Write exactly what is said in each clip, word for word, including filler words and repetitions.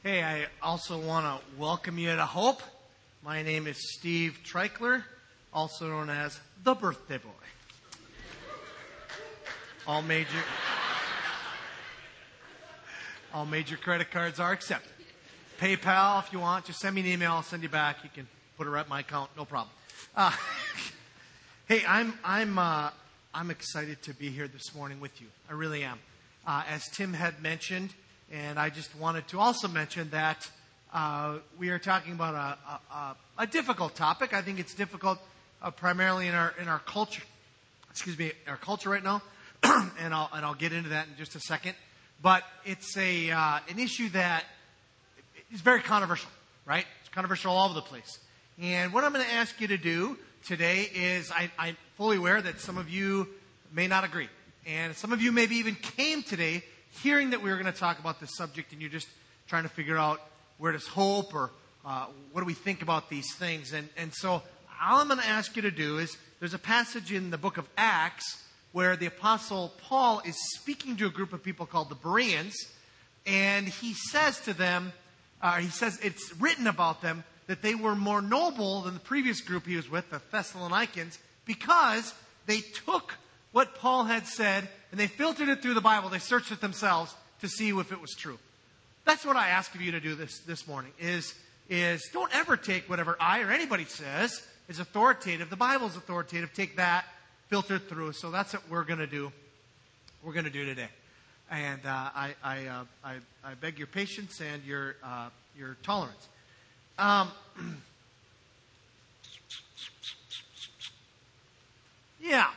Hey, I also want to welcome you to Hope. My name is Steve Treichler, also known as the Birthday Boy. All major, all major credit cards are accepted. PayPal, if you want, just send me an email. I'll send you back. You can put it right in my account, no problem. Uh, hey, I'm I'm uh, I'm excited to be here this morning with you. I really am. Uh, as Tim had mentioned. And I just wanted to also mention that uh, we are talking about a, a, a difficult topic. I think it's difficult uh, primarily in our in our culture. Excuse me, our culture right now, and I'll and I'll get into that in just a second. But it's a uh, an issue that is very controversial, right? It's controversial all over the place. And what I'm going to ask you to do today is, I, I'm fully aware that some of you may not agree, and some of you maybe even came today hearing that we were going to talk about this subject, and you're just trying to figure out where does hope or uh, what do we think about these things. And, and so all I'm going to ask you to do is, there's a passage in the book of Acts where the Apostle Paul is speaking to a group of people called the Bereans, and he says to them, uh, he says it's written about them that they were more noble than the previous group he was with, the Thessalonians, because they took what Paul had said, and they filtered it through the Bible. They searched it themselves to see if it was true. That's what I ask of you to do this, this morning, is, is don't ever take whatever I or anybody says is authoritative. The Bible is authoritative. Take that, filter it through. So that's what we're going to do. We're going to do today. And uh, I, I, uh, I, I beg your patience and your, uh, your tolerance. Um, yeah.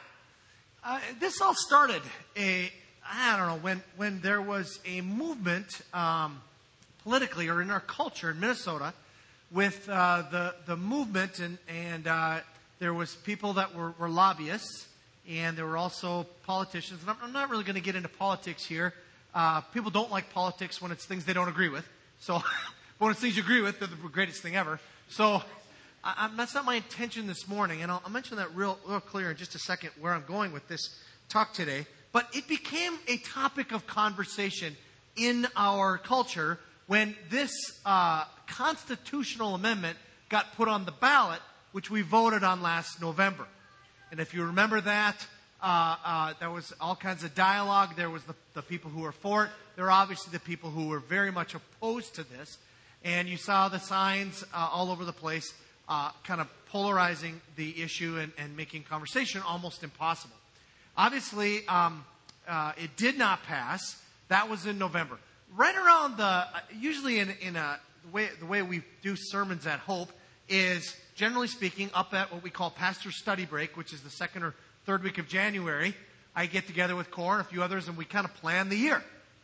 Uh, this all started, a, I don't know, when, when there was a movement um, politically or in our culture in Minnesota with uh, the, the movement, and, and uh, there was people that were, were lobbyists, and there were also politicians. And I'm, I'm not really going to get into politics here. Uh, people don't like politics when it's things they don't agree with. So when it's things you agree with, they're the greatest thing ever. So I, I'm, that's not my intention this morning, and I'll, I'll mention that real, real clear in just a second where I'm going with this talk today. But it became a topic of conversation in our culture when this uh, constitutional amendment got put on the ballot, which we voted on last November. And if you remember that, uh, uh, there was all kinds of dialogue. There was the, the people who were for it. There were obviously the people who were very much opposed to this. And you saw the signs uh, all over the place, Uh, kind of polarizing the issue and, and making conversation almost impossible. Obviously, um, uh, it did not pass. That was in November. Right around the, uh, usually in, in a, the way the way we do sermons at Hope is, generally speaking, up at what we call Pastor Study Break, which is the second or third week of January. I get together with Cor and a few others, and we kind of plan the year.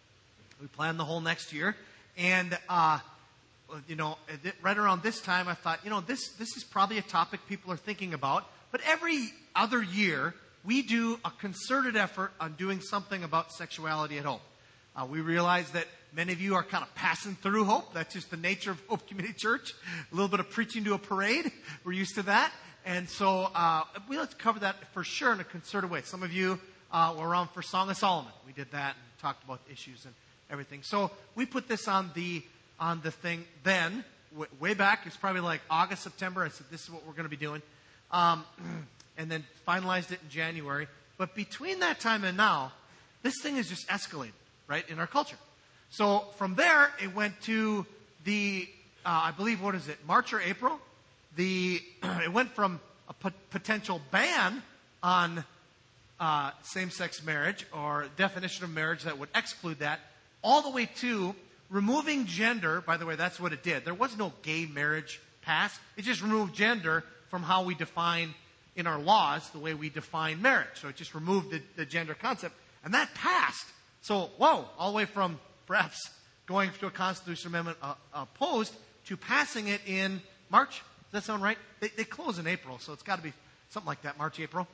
We plan the whole next year. And uh You know, right around this time, I thought, you know, this this is probably a topic people are thinking about. But every other year, we do a concerted effort on doing something about sexuality at Hope. Uh, we realize that many of you are kind of passing through Hope. That's just the nature of Hope Community Church. A little bit of preaching to a parade. We're used to that. And so uh, we like to cover that for sure in a concerted way. Some of you uh, were around for Song of Solomon. We did that and talked about issues and everything. So we put this on the on the thing then, w- way back. It's probably like August, September. I said, this is what we're going to be doing. Um, and then finalized it in January. But between that time and now, this thing has just escalated, right, in our culture. So from there, it went to the, uh, I believe, what is it, March or April? The It went from a pot- potential ban on uh, same-sex marriage or definition of marriage that would exclude that, all the way to removing gender. By the way, that's what it did. There was no gay marriage passed. It just removed gender from how we define in our laws, the way we define marriage. So it just removed the, the gender concept. And that passed. So, whoa, all the way from perhaps going to a constitutional amendment uh, opposed to passing it in March. Does that sound right? They, they close in April, so it's got to be something like that, March, April.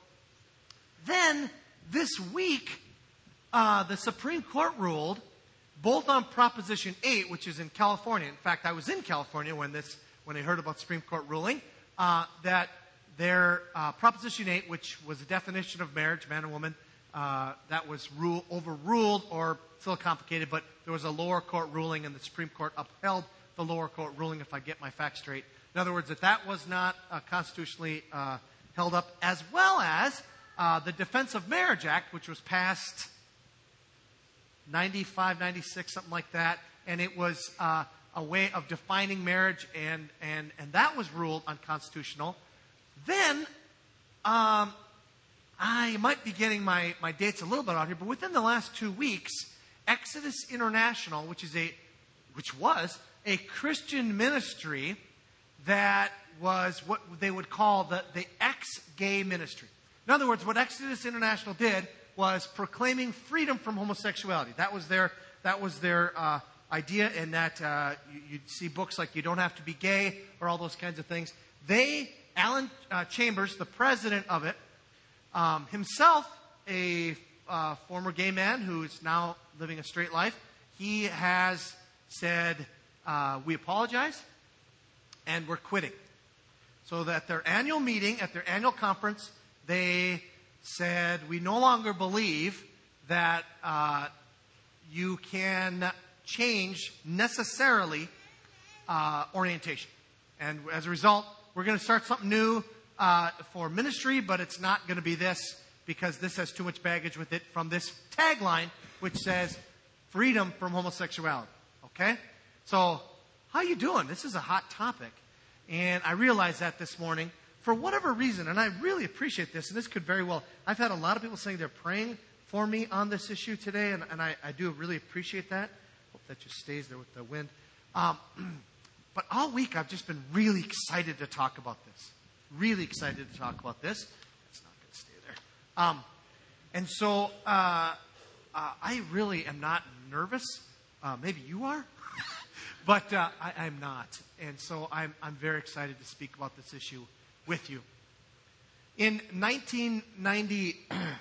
Then, this week, uh, the Supreme Court ruled both on Proposition eight, which is in California. In fact, I was in California when this, when I heard about the Supreme Court ruling, uh, that their uh, Proposition eight, which was a definition of marriage, man and woman, uh, that was rule, overruled, or still complicated, but there was a lower court ruling, and the Supreme Court upheld the lower court ruling, if I get my facts straight. In other words, that that was not uh, constitutionally uh, held up, as well as uh, the Defense of Marriage Act, which was passed ninety-five, ninety-six, something like that, and it was uh, a way of defining marriage, and, and, and that was ruled unconstitutional. Then, um, I might be getting my, my dates a little bit out here, but within the last two weeks, Exodus International, which is a, which was a Christian ministry that was what they would call the, the ex-gay ministry. In other words, what Exodus International did was proclaiming freedom from homosexuality. That was their, that was their uh, idea, in that uh, you, you'd see books like You Don't Have to Be Gay or all those kinds of things. They, Alan uh, Chambers, the president of it, um, himself a uh, former gay man who is now living a straight life, he has said, uh, we apologize and we're quitting. So that their annual meeting, at their annual conference, they said, we no longer believe that uh, you can change necessarily uh, orientation. And as a result, we're going to start something new uh, for ministry, but it's not going to be this, because this has too much baggage with it from this tagline, which says freedom from homosexuality. Okay? So, how you doing? This is a hot topic. And I realized that this morning, for whatever reason, and I really appreciate this, and this could very well, I've had a lot of people saying they're praying for me on this issue today, and, and I, I do really appreciate that. Hope that just stays there with the wind. Um, but all week I've just been really excited to talk about this. Really excited to talk about this. It's not going to stay there. Um, and so uh, uh, I really am not nervous. Uh, maybe you are. But uh, I, I'm not. And so I'm, I'm very excited to speak about this issue with you. In nineteen ninety-seven,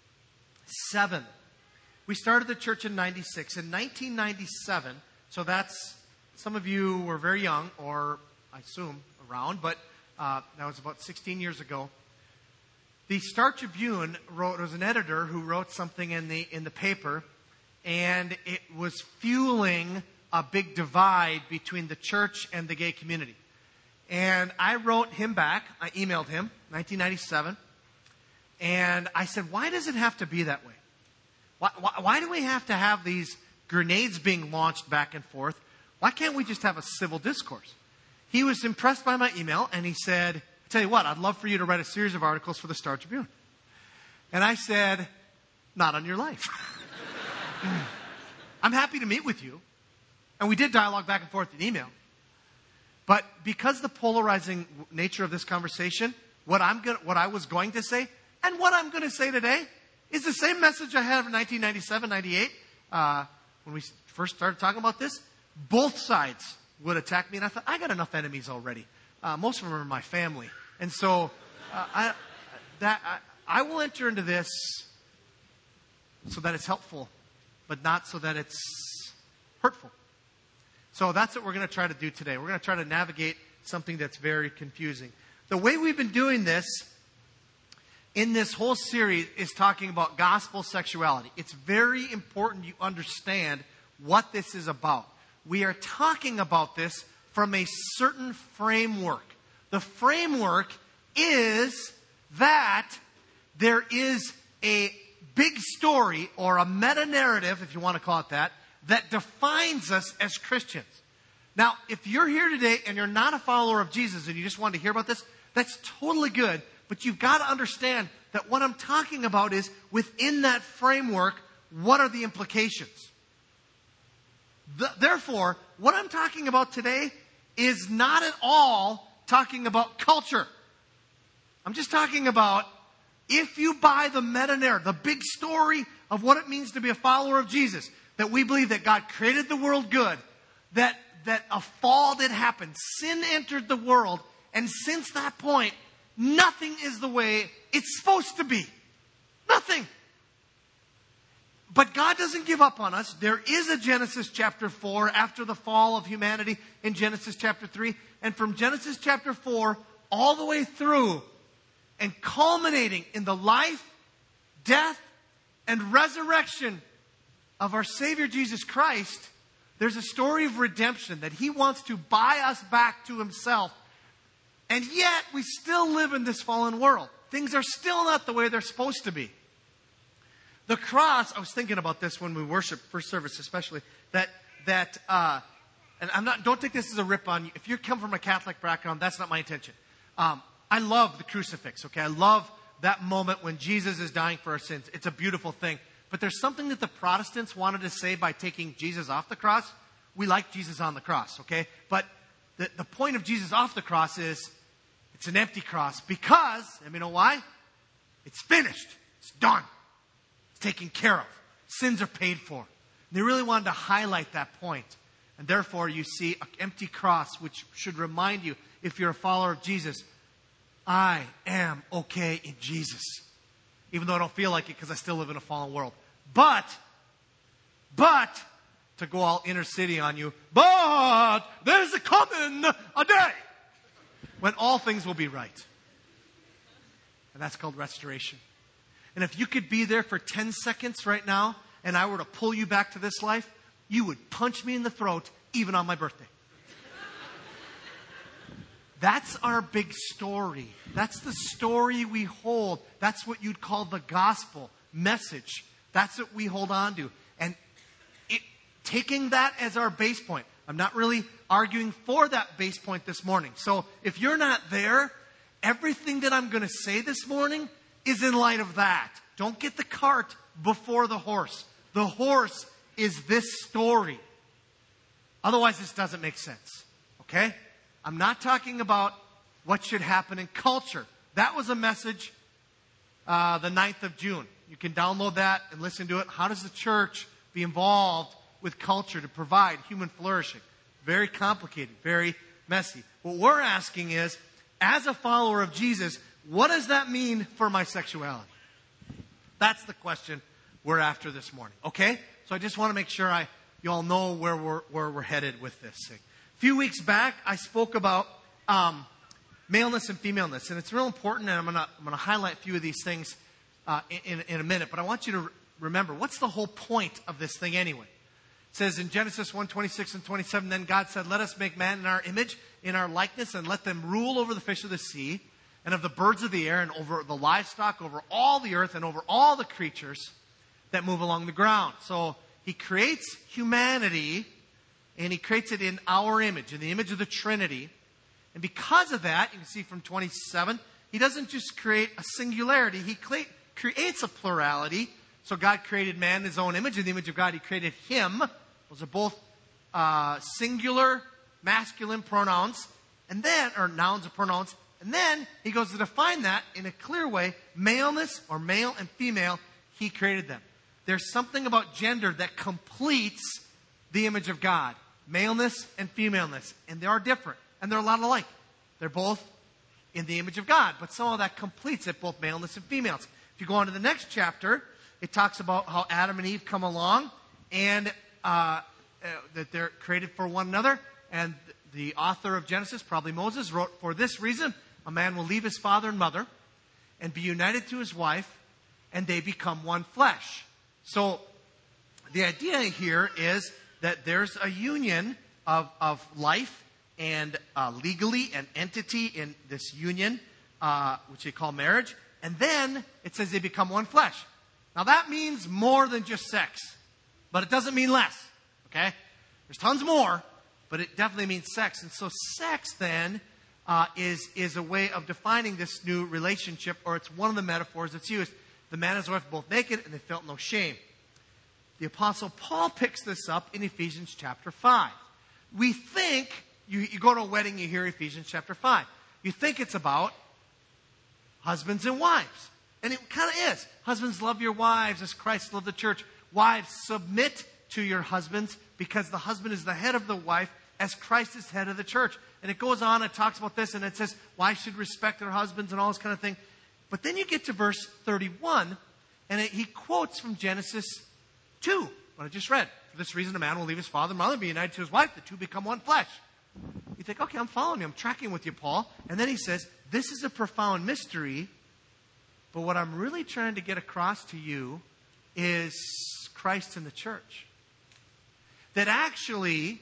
we started the church in ninety-six. In nineteen ninety-seven, so that's, some of you were very young, or I assume around, but uh, that was about sixteen years ago. The Star Tribune wrote, there was an editor who wrote something in the in the paper, and it was fueling a big divide between the church and the gay community. And I wrote him back. I emailed him, nineteen ninety-seven. And I said, why does it have to be that way? Why, why, why do we have to have these grenades being launched back and forth? Why can't we just have a civil discourse? He was impressed by my email, and he said, I tell you what, I'd love for you to write a series of articles for the Star Tribune. And I said, not on your life. I'm happy to meet with you. And we did dialogue back and forth in email. But because the polarizing nature of this conversation, what I'm going, what I was going to say, and what I'm going to say today, is the same message I had in nineteen ninety-seven, ninety-eight, uh, when we first started talking about this. Both sides would attack me, and I thought, I got enough enemies already. Uh, most of them are my family, and so uh, I, that I, I will enter into this so that it's helpful, but not so that it's hurtful. So that's what we're going to try to do today. We're going to try to navigate something that's very confusing. The way we've been doing this in this whole series is talking about gospel sexuality. It's very important you understand what this is about. We are talking about this from a certain framework. The framework is that there is a big story, or a meta-narrative, if you want to call it that, that defines us as Christians. Now, if you're here today and you're not a follower of Jesus and you just wanted to hear about this, that's totally good. But you've got to understand that what I'm talking about is, within that framework, what are the implications? The, therefore, what I'm talking about today is not at all talking about culture. I'm just talking about, if you buy the meta-narrative, the big story of what it means to be a follower of Jesus, that we believe that God created the world good, that, that a fall did happen, sin entered the world, and since that point, nothing is the way it's supposed to be. Nothing. But God doesn't give up on us. There is a Genesis chapter four after the fall of humanity in Genesis chapter three. And from Genesis chapter four all the way through, and culminating in the life, death, and resurrection of our Savior Jesus Christ, there's a story of redemption that He wants to buy us back to Himself. And yet, we still live in this fallen world. Things are still not the way they're supposed to be. The cross, I was thinking about this when we worship first service especially, that, that uh, and I'm not, don't take this as a rip on you. If you come from a Catholic background, that's not my intention. Um, I love the crucifix, okay? I love that moment when Jesus is dying for our sins. It's a beautiful thing. But there's something that the Protestants wanted to say by taking Jesus off the cross. We like Jesus on the cross, okay? But the, the point of Jesus off the cross is it's an empty cross because, and you know why? It's finished. It's done. It's taken care of. Sins are paid for. And they really wanted to highlight that point. And therefore, you see an empty cross, which should remind you, if you're a follower of Jesus, I am okay in Jesus. Even though I don't feel like it because I still live in a fallen world. But, but, to go all inner city on you, but there's a coming a day when all things will be right. And that's called restoration. And if you could be there for ten seconds right now, and I were to pull you back to this life, you would punch me in the throat even on my birthday. That's our big story. That's the story we hold. That's what you'd call the gospel message. That's what we hold on to. And it, taking that as our base point, I'm not really arguing for that base point this morning. So if you're not there, everything that I'm going to say this morning is in light of that. Don't get the cart before the horse. The horse is this story. Otherwise, this doesn't make sense. Okay? I'm not talking about what should happen in culture. That was a message uh, the ninth of June. You can download that and listen to it. How does the church be involved with culture to provide human flourishing? Very complicated, very messy. What we're asking is, as a follower of Jesus, what does that mean for my sexuality? That's the question we're after this morning. Okay? So I just want to make sure I, you all know where we're, where we're headed with this thing. A few weeks back, I spoke about um, maleness and femaleness, and it's real important, and I'm going to I'm going to highlight a few of these things uh, in, in a minute. But I want you to re- remember, what's the whole point of this thing anyway? It says in Genesis one, twenty-six and twenty-seven, then God said, let us make man in our image, in our likeness, and let them rule over the fish of the sea, and of the birds of the air, and over the livestock, over all the earth, and over all the creatures that move along the ground. So He creates humanity, and He creates it in our image, in the image of the Trinity. And because of that, you can see from twenty-seven, He doesn't just create a singularity, He cre- creates a plurality. So God created man in His own image. In the image of God, He created him. Those are both uh, singular, masculine pronouns. And then, or nouns or pronouns. And then He goes to define that in a clear way. Maleness, or male and female, He created them. There's something about gender that completes the image of God. Maleness and femaleness. And they are different. And they're a lot alike. They're both in the image of God. But some of that completes it, both maleness and females. If you go on to the next chapter, it talks about how Adam and Eve come along and uh, uh, that they're created for one another. And the author of Genesis, probably Moses, wrote, for this reason, a man will leave his father and mother and be united to his wife, and they become one flesh. So the idea here is that there's a union of, of life and uh, legally an entity in this union, uh, which they call marriage. And then it says they become one flesh. Now that means more than just sex, but it doesn't mean less, okay? There's tons more, but it definitely means sex. And so sex then uh, is, is a way of defining this new relationship, or it's one of the metaphors that's used. The man and his wife were both naked and they felt no shame. The Apostle Paul picks this up in Ephesians chapter five. We think, you, you go to a wedding, you hear Ephesians chapter five. You think it's about husbands and wives. And it kind of is. Husbands, love your wives as Christ loved the church. Wives, submit to your husbands because the husband is the head of the wife as Christ is head of the church. And it goes on and talks about this and it says wives should respect their husbands and all this kind of thing. But then you get to verse thirty-one and it, he quotes from Genesis two, what I just read. For this reason, a man will leave his father and mother and be united to his wife. The two become one flesh. You think, okay, I'm following you. I'm tracking with you, Paul. And then he says, this is a profound mystery. But what I'm really trying to get across to you is Christ and the church. That actually,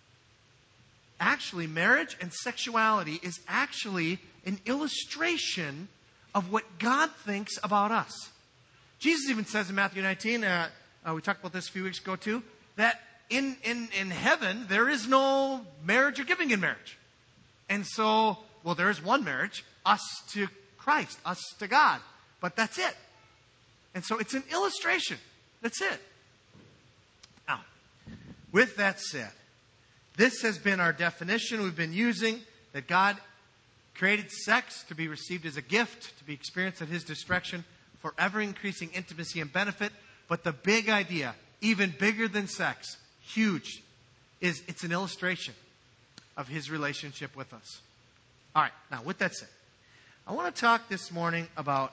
actually marriage and sexuality is actually an illustration of what God thinks about us. Jesus even says in Matthew nineteen, uh, uh, we talked about this a few weeks ago too, that in, in, in heaven there is no marriage or giving in marriage. And so, well, there is one marriage, us to Christ, us to God. But that's it. And so it's an illustration. That's it. Now, with that said, this has been our definition we've been using, that God created sex to be received as a gift, to be experienced at His discretion for ever-increasing intimacy and benefit. But the big idea, even bigger than sex, huge, is it's an illustration of His relationship with us. All right, now with that said, I want to talk this morning about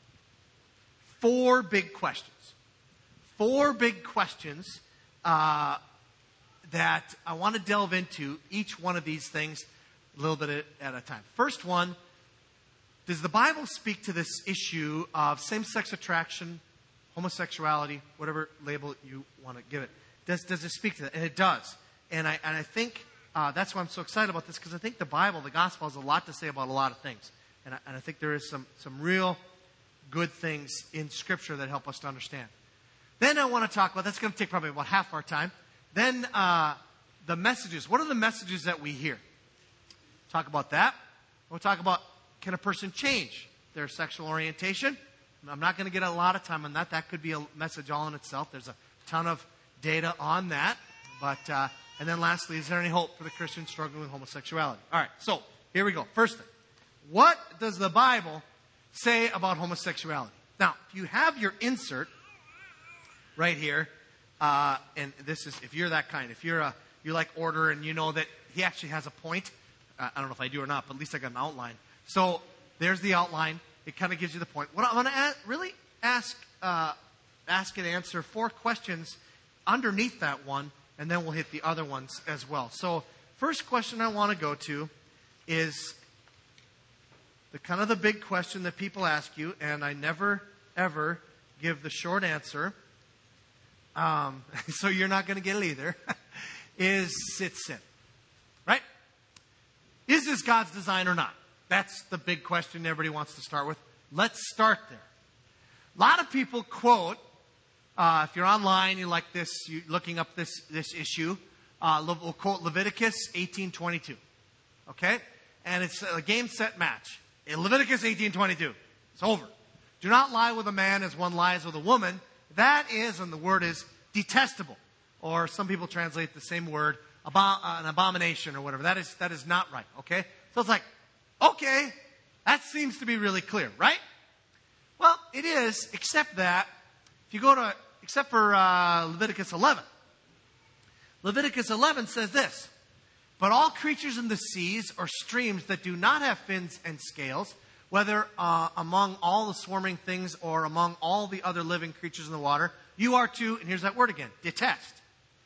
four big questions. Four big questions uh, that I want to delve into each one of these things a little bit at a time. First one, does the Bible speak to this issue of same-sex attraction, homosexuality, whatever label you want to give it? Does, does it speak to that? And it does. And I, and I think uh, that's why I'm so excited about this, because I think the Bible, the gospel, has a lot to say about a lot of things. And I, and I think there is some, some real good things in Scripture that help us to understand. Then I want to talk about, that's going to take probably about half our time. Then uh, the messages. What are the messages that we hear? Talk about that. We'll talk about, can a person change their sexual orientation? I'm not going to get a lot of time on that. That could be a message all in itself. There's a ton of data on that. But uh, and then lastly, is there any hope for the Christian struggling with homosexuality? All right, so here we go. First thing. What does the Bible say about homosexuality? Now, if you have your insert right here, uh, and this is, if you're that kind, if you're a, you like order and you know that he actually has a point, uh, I don't know if I do or not, but at least I got an outline. So there's the outline. It kind of gives you the point. What I'm going to really ask, uh, ask and answer four questions underneath that one, and then we'll hit the other ones as well. So first question I want to go to is the kind of the big question that people ask you, and I never, ever give the short answer, um, so you're not going to get it either, is it sin? Right? Is this God's design or not? That's the big question everybody wants to start with. Let's start there. A lot of people quote, uh, if you're online, you like this, you're looking up this, this issue, uh, we'll quote Leviticus eighteen twenty-two. Okay? And it's a game, set, match. In Leviticus eighteen twenty-two. It's over. Do not lie with a man as one lies with a woman. That is, and the word is, detestable. Or some people translate the same word, abo- uh, an abomination or whatever. That is, that is not right. Okay? So it's like, okay, that seems to be really clear, right? Well, it is, except that, if you go to, except for uh, Leviticus eleven. Leviticus eleven says this. But all creatures in the seas or streams that do not have fins and scales, whether uh, among all the swarming things or among all the other living creatures in the water, you are to, and here's that word again, detest.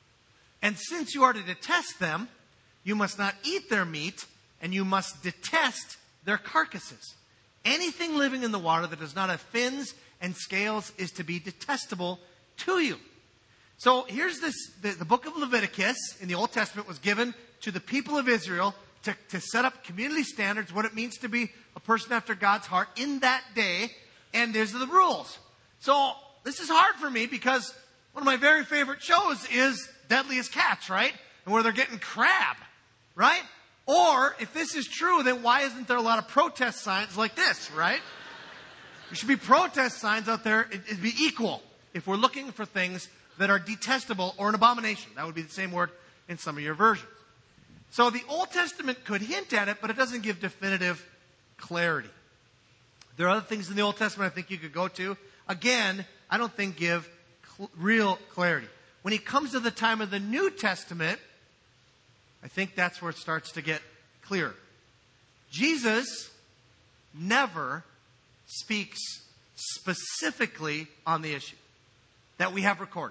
And since you are to detest them, you must not eat their meat, and you must detest their carcasses. Anything living in the water that does not have fins and scales is to be detestable to you. So here's this, the, the book of Leviticus in the Old Testament was given to the people of Israel to, to set up community standards, what it means to be a person after God's heart in that day. And there's the rules. So this is hard for me because one of my very favorite shows is Deadliest Catch, right? And where they're getting crab, right? Or if this is true, then why isn't there a lot of protest signs like this, right? There should be protest signs out there. It, it'd be equal if we're looking for things that are detestable or an abomination. That would be the same word in some of your versions. So the Old Testament could hint at it, but it doesn't give definitive clarity. There are other things in the Old Testament I think you could go to. Again, I don't think give cl- real clarity. When it comes to the time of the New Testament, I think that's where it starts to get clearer. Jesus never speaks specifically on the issue that we have recorded.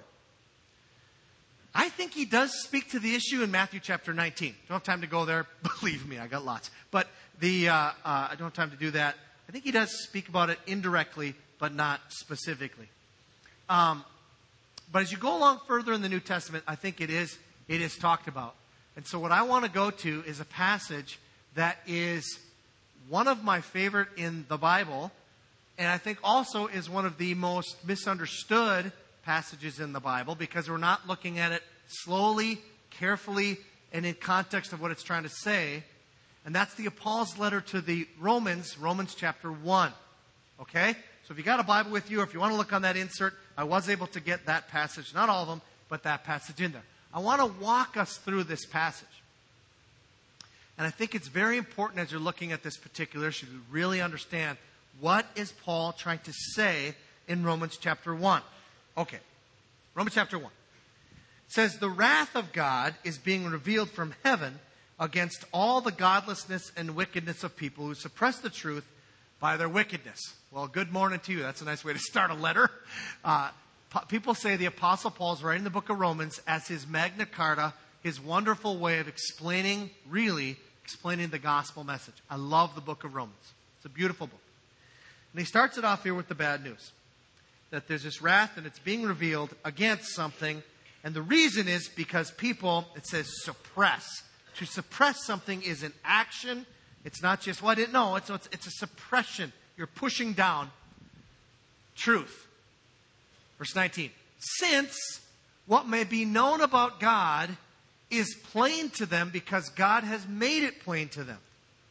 I think he does speak to the issue in Matthew chapter nineteen. Don't have time to go there. Believe me, I got lots. But the uh, uh, I don't have time to do that. I think he does speak about it indirectly, but not specifically. Um, But as you go along further in the New Testament, I think it is it is talked about. And so what I want to go to is a passage that is one of my favorite in the Bible, and I think also is one of the most misunderstood passages in the Bible, because we're not looking at it slowly, carefully, and in context of what it's trying to say. And that's the Paul's letter to the Romans, Romans chapter one. Okay? So if you got a Bible with you, or if you want to look on that insert, I was able to get that passage, not all of them, but that passage in there. I want to walk us through this passage. And I think it's very important as you're looking at this particular issue to really understand what is Paul trying to say in Romans chapter one. Okay, Romans chapter one. It says, the wrath of God is being revealed from heaven against all the godlessness and wickedness of people who suppress the truth by their wickedness. Well, good morning to you. That's a nice way to start a letter. Uh, people say the Apostle Paul's writing the book of Romans as his Magna Carta, his wonderful way of explaining, really explaining the gospel message. I love the book of Romans. It's a beautiful book. And he starts it off here with the bad news. That there's this wrath and it's being revealed against something. And the reason is because people, it says, suppress. To suppress something is an action. It's not just, well, I didn't know. It's, it's, it's a suppression. You're pushing down truth. Verse nineteen. Since what may be known about God is plain to them because God has made it plain to them.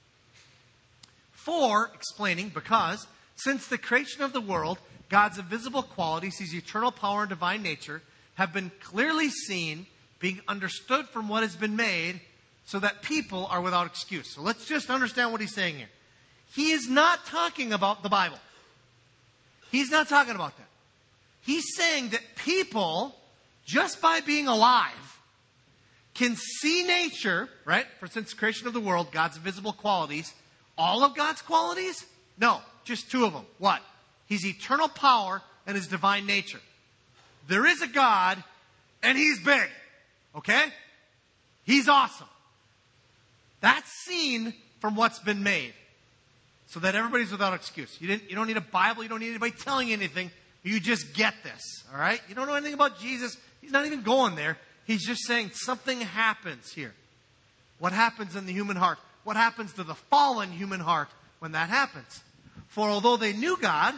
For, explaining, because, since the creation of the world, God's invisible qualities, His eternal power and divine nature, have been clearly seen, being understood from what has been made, so that people are without excuse. So let's just understand what he's saying here. He is not talking about the Bible. He's not talking about that. He's saying that people, just by being alive, can see nature, right? For since the creation of the world, God's invisible qualities. All of God's qualities? No, just two of them. What? His eternal power and His divine nature. There is a God, and He's big. Okay? He's awesome. That's seen from what's been made. So that everybody's without excuse. You, didn't, you don't need a Bible. You don't need anybody telling you anything. You just get this. All right? You don't know anything about Jesus. He's not even going there. He's just saying something happens here. What happens in the human heart? What happens to the fallen human heart when that happens? For although they knew God,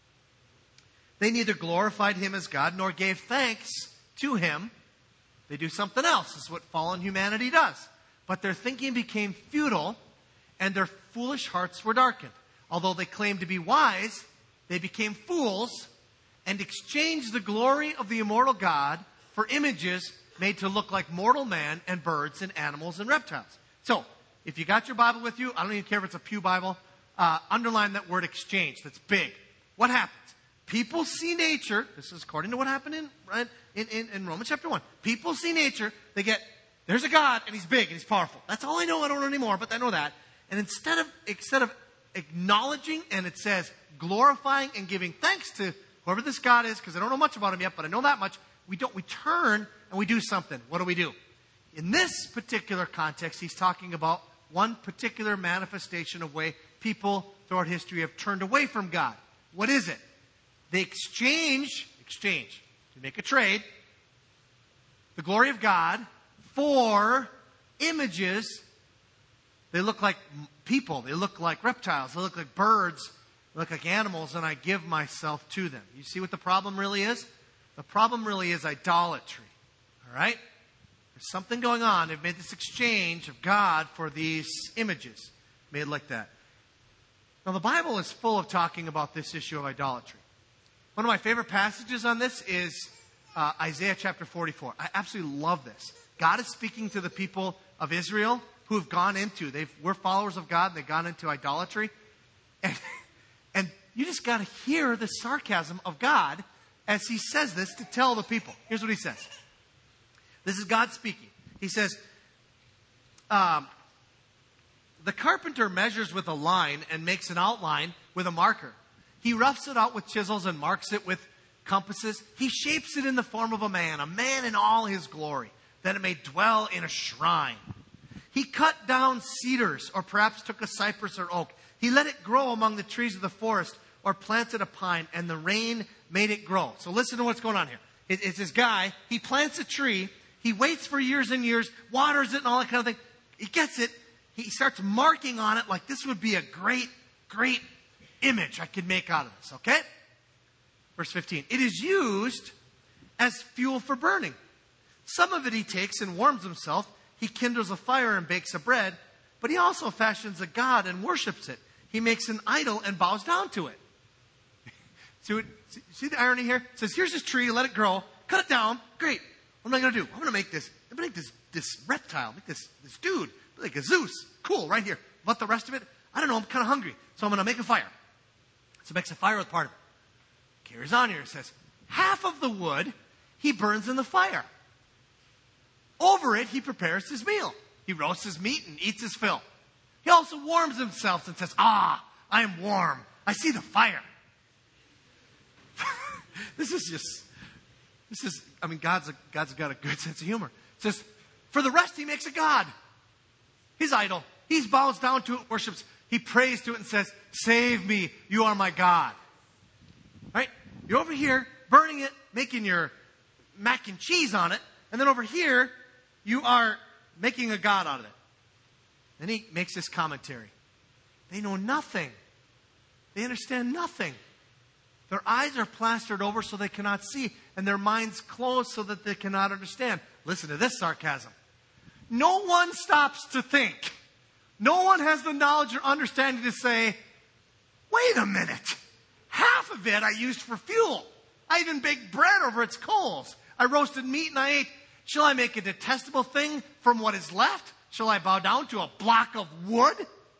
they neither glorified Him as God nor gave thanks to Him. They do something else. This is what fallen humanity does. But their thinking became futile, and their foolish hearts were darkened. Although they claimed to be wise, they became fools and exchanged the glory of the immortal God for images made to look like mortal man and birds and animals and reptiles. So, if you got your Bible with you, I don't even care if it's a pew Bible, uh, underline that word exchange. That's big. What happens? People see nature. This is according to what happened in, right, in, in, in Romans chapter one. People see nature. They get, there's a God, and He's big, and He's powerful. That's all I know. I don't know anymore, but I know that. And instead of, instead of acknowledging, and it says glorifying and giving thanks to whoever this God is, because I don't know much about Him yet, but I know that much, we don't, we turn and we do something. What do we do? In this particular context, he's talking about one particular manifestation of way people throughout history have turned away from God. What is it? They exchange, exchange, to make a trade, the glory of God for images. They look like people. They look like reptiles. They look like birds. They look like animals, and I give myself to them. You see what the problem really is? The problem really is idolatry. All right? There's something going on. They've made this exchange of God for these images made like that. Now, the Bible is full of talking about this issue of idolatry. One of my favorite passages on this is uh, Isaiah chapter forty-four. I absolutely love this. God is speaking to the people of Israel who have gone into, they've, we're followers of God, and they've gone into idolatry. And, and you just got to hear the sarcasm of God as He says this to tell the people. Here's what He says. This is God speaking. He says, um, the carpenter measures with a line and makes an outline with a marker. He roughs it out with chisels and marks it with compasses. He shapes it in the form of a man, a man in all his glory, that it may dwell in a shrine. He cut down cedars, or perhaps took a cypress or oak. He let it grow among the trees of the forest, or planted a pine, and the rain made it grow. So listen to what's going on here. It, it's this guy. He plants a tree. He waits for years and years, waters it and all that kind of thing. He gets it. He starts marking on it like this would be a great, great image I could make out of this. Okay? Verse fifteen. It is used as fuel for burning. Some of it he takes and warms himself. He kindles a fire and bakes a bread. But he also fashions a god and worships it. He makes an idol and bows down to it. see, see the irony here? It says, here's this tree, let it grow, cut it down. Great. What am I going to do? I'm going to make this, I'm going to make this, this reptile, make this, this dude, like a Zeus. Cool, right here. But the rest of it, I don't know, I'm kind of hungry. So I'm going to make a fire. So he makes a fire with part of it. Carries on here. It says, half of the wood he burns in the fire. Over it, he prepares his meal. He roasts his meat and eats his fill. He also warms himself and says, ah, I am warm. I see the fire. This is just, this is, I mean, God's, a, God's got a good sense of humor. It says, for the rest, he makes a god. His idol. He bows down to it, worships. He prays to it and says, save me. You are my God. Right? You're over here burning it, making your mac and cheese on it. And then over here, you are making a god out of it. Then he makes this commentary. They know nothing. They understand nothing. Their eyes are plastered over so they cannot see, and their minds closed so that they cannot understand. Listen to this sarcasm. No one stops to think. No one has the knowledge or understanding to say, wait a minute. Half of it I used for fuel. I even baked bread over its coals. I roasted meat and I ate. Shall I make a detestable thing from what is left? Shall I bow down to a block of wood?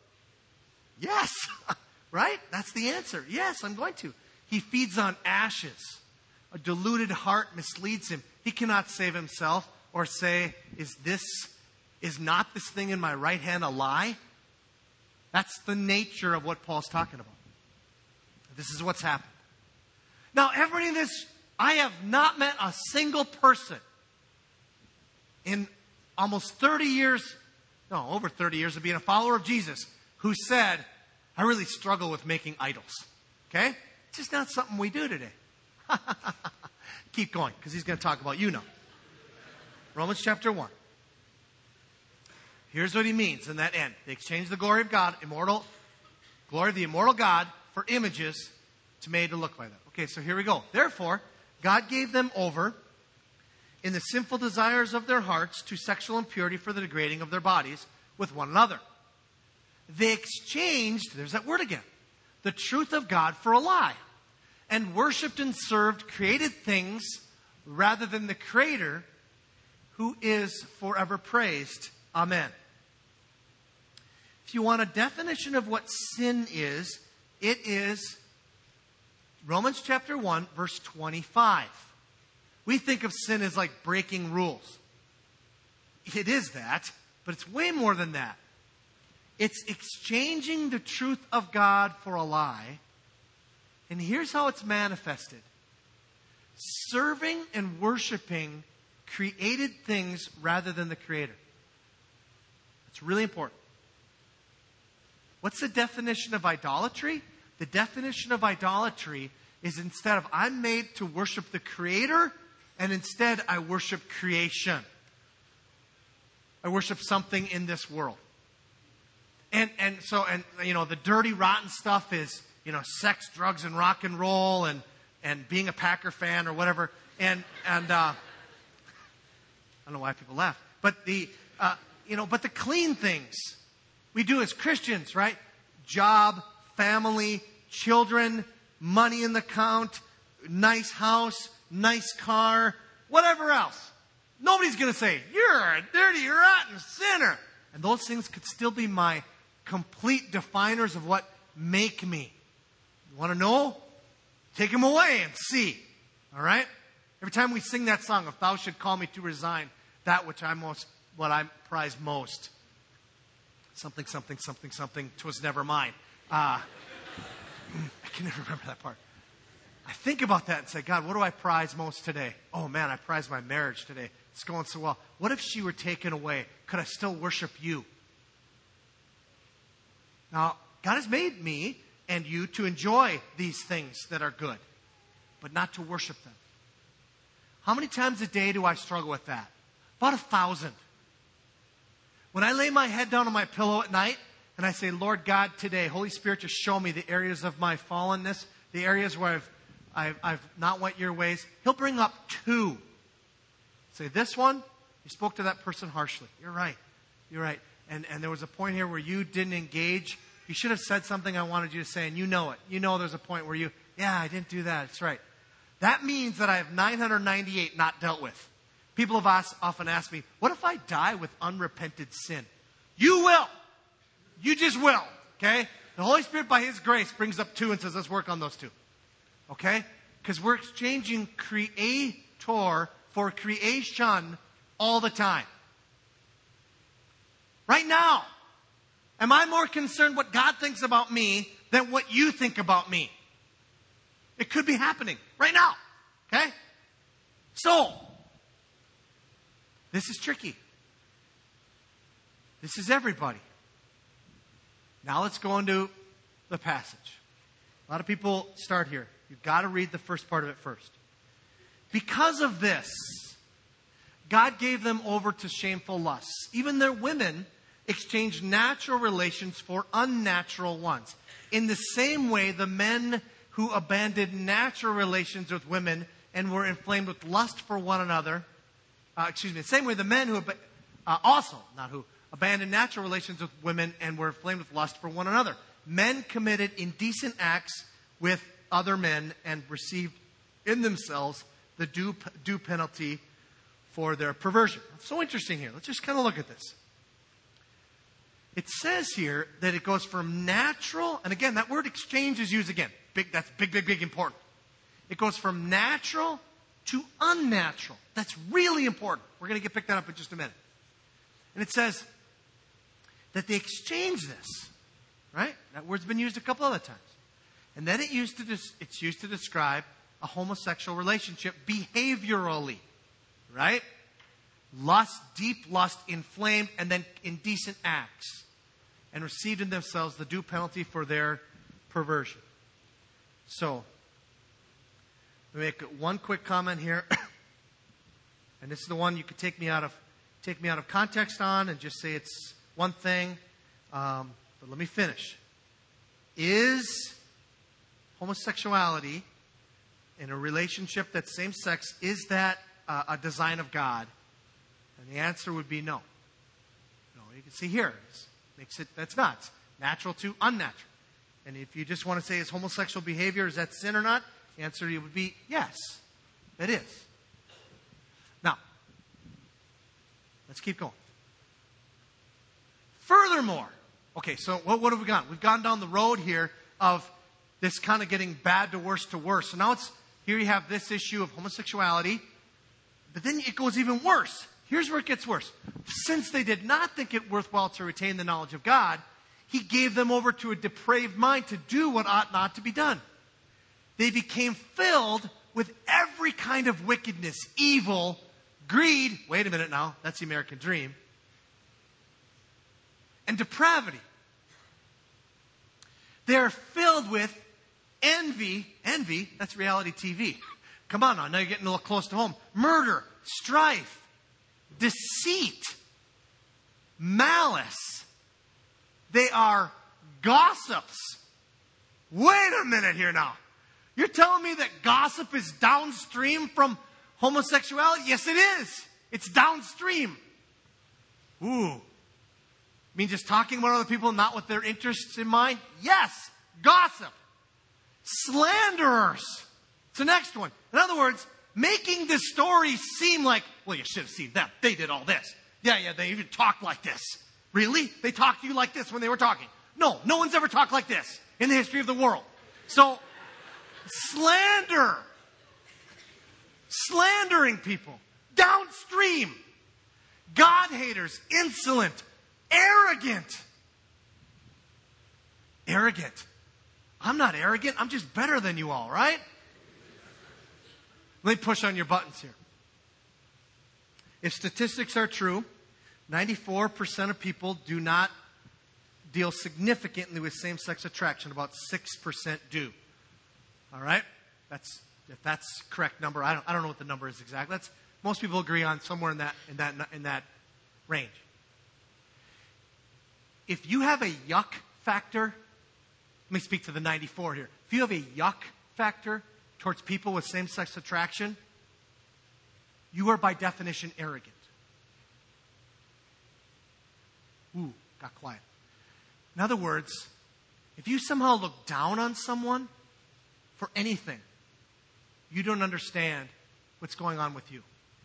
Yes. Right? That's the answer. Yes, I'm going to. He feeds on ashes. A deluded heart misleads him. He cannot save himself or say, is this, is not this thing in my right hand a lie? That's the nature of what Paul's talking about. This is what's happened. Now, everybody in this, I have not met a single person in almost thirty years, no, over thirty years of being a follower of Jesus, who said, I really struggle with making idols. Okay? It's just not something we do today. Keep going, because he's going to talk about you now. Romans chapter one. Here's what he means in that end. They exchanged the glory of God, immortal, glory of the immortal God, for images to made to look like that. Okay, so here we go. Therefore, God gave them over in the sinful desires of their hearts to sexual impurity for the degrading of their bodies with one another. They exchanged, there's that word again, the truth of God for a lie, and worshipped and served created things rather than the Creator, who is forever praised. Amen. If you want a definition of what sin is, it is Romans chapter one, verse twenty-five. We think of sin as like breaking rules. It is that, but it's way more than that. It's exchanging the truth of God for a lie. And here's how it's manifested. Serving and worshiping created things rather than the Creator. It's really important. What's the definition of idolatry? The definition of idolatry is instead of I'm made to worship the Creator, and instead I worship creation. I worship something in this world. And and so, and you know, the dirty, rotten stuff is, you know, sex, drugs, and rock and roll, and, and being a Packer fan or whatever. And, and uh, I don't know why people laugh. But the, uh, you know, but the clean things we do as Christians, right? Job, family, children, money in the account, nice house, nice car, whatever else. Nobody's going to say, you're a dirty, rotten sinner. And those things could still be my complete definers of what make me. You want to know? Take them away and see. All right? Every time we sing that song, if thou should call me to resign that which I most, what I prize most. Something, something, something, something, 'twas never mine. Uh, I can never remember that part. I think about that and say, God, what do I prize most today? Oh man, I prize my marriage today. It's going so well. What if she were taken away? Could I still worship you? Now, God has made me and you to enjoy these things that are good, but not to worship them. How many times a day do I struggle with that? About a thousand. When I lay my head down on my pillow at night and I say, Lord God, today, Holy Spirit, just show me the areas of my fallenness, the areas where I've, I've, I've not went your ways. He'll bring up two. Say, this one, you spoke to that person harshly. You're right. You're right. And, and there was a point here where you didn't engage. You should have said something I wanted you to say, and you know it. You know there's a point where you, yeah, I didn't do that. That's right. That means that I have nine hundred ninety-eight not dealt with. People have asked, often asked me, what if I die with unrepented sin? You will. You just will. Okay? The Holy Spirit, by His grace, brings up two and says, let's work on those two. Okay? Because we're exchanging creator for creation all the time. Right now. Am I more concerned what God thinks about me than what you think about me? It could be happening right now. Okay? So, this is tricky. This is everybody. Now let's go into the passage. A lot of people start here. You've got to read the first part of it first. Because of this, God gave them over to shameful lusts. Even their women exchanged natural relations for unnatural ones. In the same way, the men who abandoned natural relations with women and were inflamed with lust for one another, uh, excuse me, the same way the men who uh, also, not who, abandoned natural relations with women and were inflamed with lust for one another. Men committed indecent acts with other men and received in themselves the due, due penalty for their perversion. It's so interesting here. Let's just kind of look at this. It says here that it goes from natural, and again, that word exchange is used again. Big, that's big, big, big important. It goes from natural to unnatural. That's really important. We're going to get pick that up in just a minute. And it says that they exchange this, right? That word's been used a couple other times. And then it used to des- it's used to describe a homosexual relationship behaviorally, right? Lust, deep lust, inflamed, and then indecent acts. And received in themselves the due penalty for their perversion. So, let me make one quick comment here. And this is the one you could take me out of take me out of context on and just say it's one thing. Um, but let me finish. Is homosexuality in a relationship that's same-sex, is that uh, a design of God? And the answer would be no. No, you can see here. It makes it, that's not. It's natural to unnatural. And if you just want to say is homosexual behavior, is that sin or not? The answer would be yes. It is. Now, let's keep going. Furthermore, okay, so what, what have we gone? We've gone down the road here of this kind of getting bad to worse to worse. So now it's, here you have this issue of homosexuality, but then it goes even worse. Here's where it gets worse. Since they did not think it worthwhile to retain the knowledge of God, He gave them over to a depraved mind to do what ought not to be done. They became filled with every kind of wickedness, evil, greed. Wait a minute now. That's the American dream. And depravity. They're filled with envy. Envy, that's reality T V. Come on now. Now you're getting a little close to home. Murder, strife, deceit, malice. They are gossips. Wait a minute here now. You're telling me that gossip is downstream from homosexuality? Yes, it is. It's downstream. Ooh. You mean just talking about other people, not with their interests in mind? Yes. Gossip. Slanderers. It's the next one. In other words, making the story seem like, well, you should have seen them. They did all this. Yeah, yeah, they even talked like this. Really? They talked to you like this when they were talking? No, no one's ever talked like this in the history of the world. So, slander. Slandering people. Downstream. God haters. Insolent. Arrogant. Arrogant. I'm not arrogant. I'm just better than you all, right? Let me push on your buttons here. If statistics are true, ninety-four percent of people do not deal significantly with same-sex attraction. About six percent do. All right? That's if that's correct number. I don't, I don't know what the number is exactly. That's, most people agree on somewhere in that, in that, in that range. If you have a yuck factor, let me speak to the ninety-four here. If you have a yuck factor towards people with same-sex attraction, you are by definition arrogant. Ooh, got quiet. In other words, if you somehow look down on someone for anything, you don't understand what's going on with you.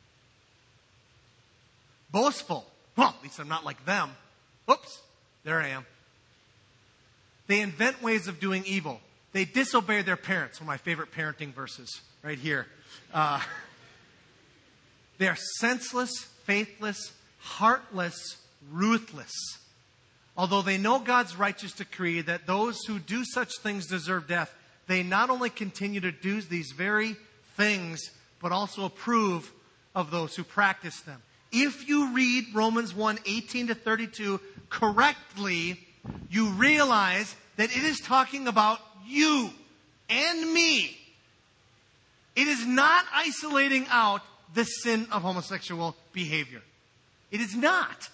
Boastful. Well, at least I'm not like them. Whoops, there I am. They invent ways of doing evil. They disobey their parents. One of my favorite parenting verses right here. Uh, they are senseless, faithless, heartless, ruthless. Although they know God's righteous decree that those who do such things deserve death, they not only continue to do these very things, but also approve of those who practice them. If you read Romans one, eighteen to thirty-two correctly, you realize that it is talking about you and me. It is not isolating out the sin of homosexual behavior. It is not.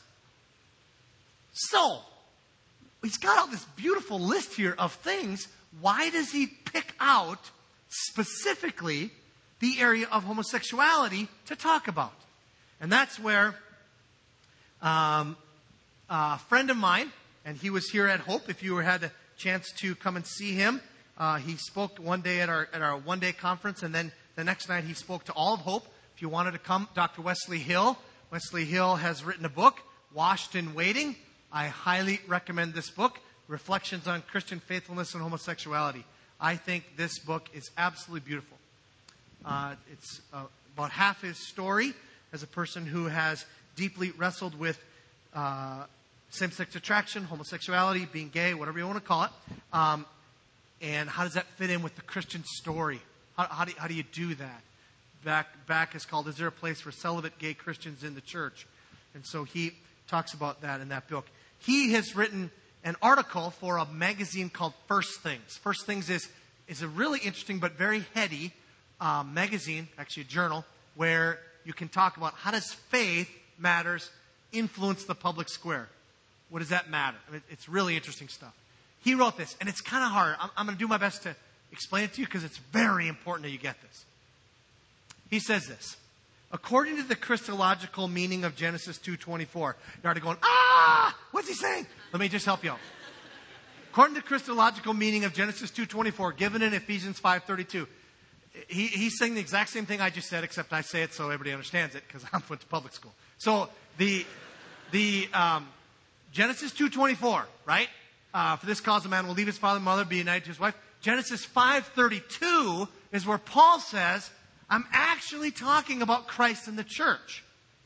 So, he's got all this beautiful list here of things. Why does he pick out specifically the area of homosexuality to talk about? And that's where um, a friend of mine, and he was here at Hope, if you had a chance to come and see him, uh, he spoke one day at our at our one-day conference, and then the next night he spoke to all of Hope. If you wanted to come, Doctor Wesley Hill. Wesley Hill has written a book, Washed in Waiting. I highly recommend this book, Reflections on Christian Faithfulness and Homosexuality. I think this book is absolutely beautiful. Uh, it's uh, about half his story as a person who has deeply wrestled with uh, same-sex attraction, homosexuality, being gay, whatever you want to call it. Um, and how does that fit in with the Christian story? How, how, do, how do you do that? Back, back is called, Is There a Place for Celibate Gay Christians in the Church? And so he talks about that in that book. He has written an article for a magazine called First Things. First Things is, is a really interesting but very heady uh, magazine, actually a journal, where you can talk about how does faith matters influence the public square. What does that matter? I mean, it's really interesting stuff. He wrote this, and it's kind of hard. I'm, I'm going to do my best to explain it to you because it's very important that you get this. He says this. According to the Christological meaning of Genesis two twenty-four, you're already going, ah, what's he saying? Let me just help you out. According to the Christological meaning of Genesis two twenty-four, given in Ephesians five thirty-two, he, he's saying the exact same thing I just said, except I say it so everybody understands it because I went to public school. So the the um, Genesis two twenty-four, right? Uh, for this cause a man will leave his father and mother, be united to his wife. Genesis five thirty-two is where Paul says, I'm actually talking about Christ and the church.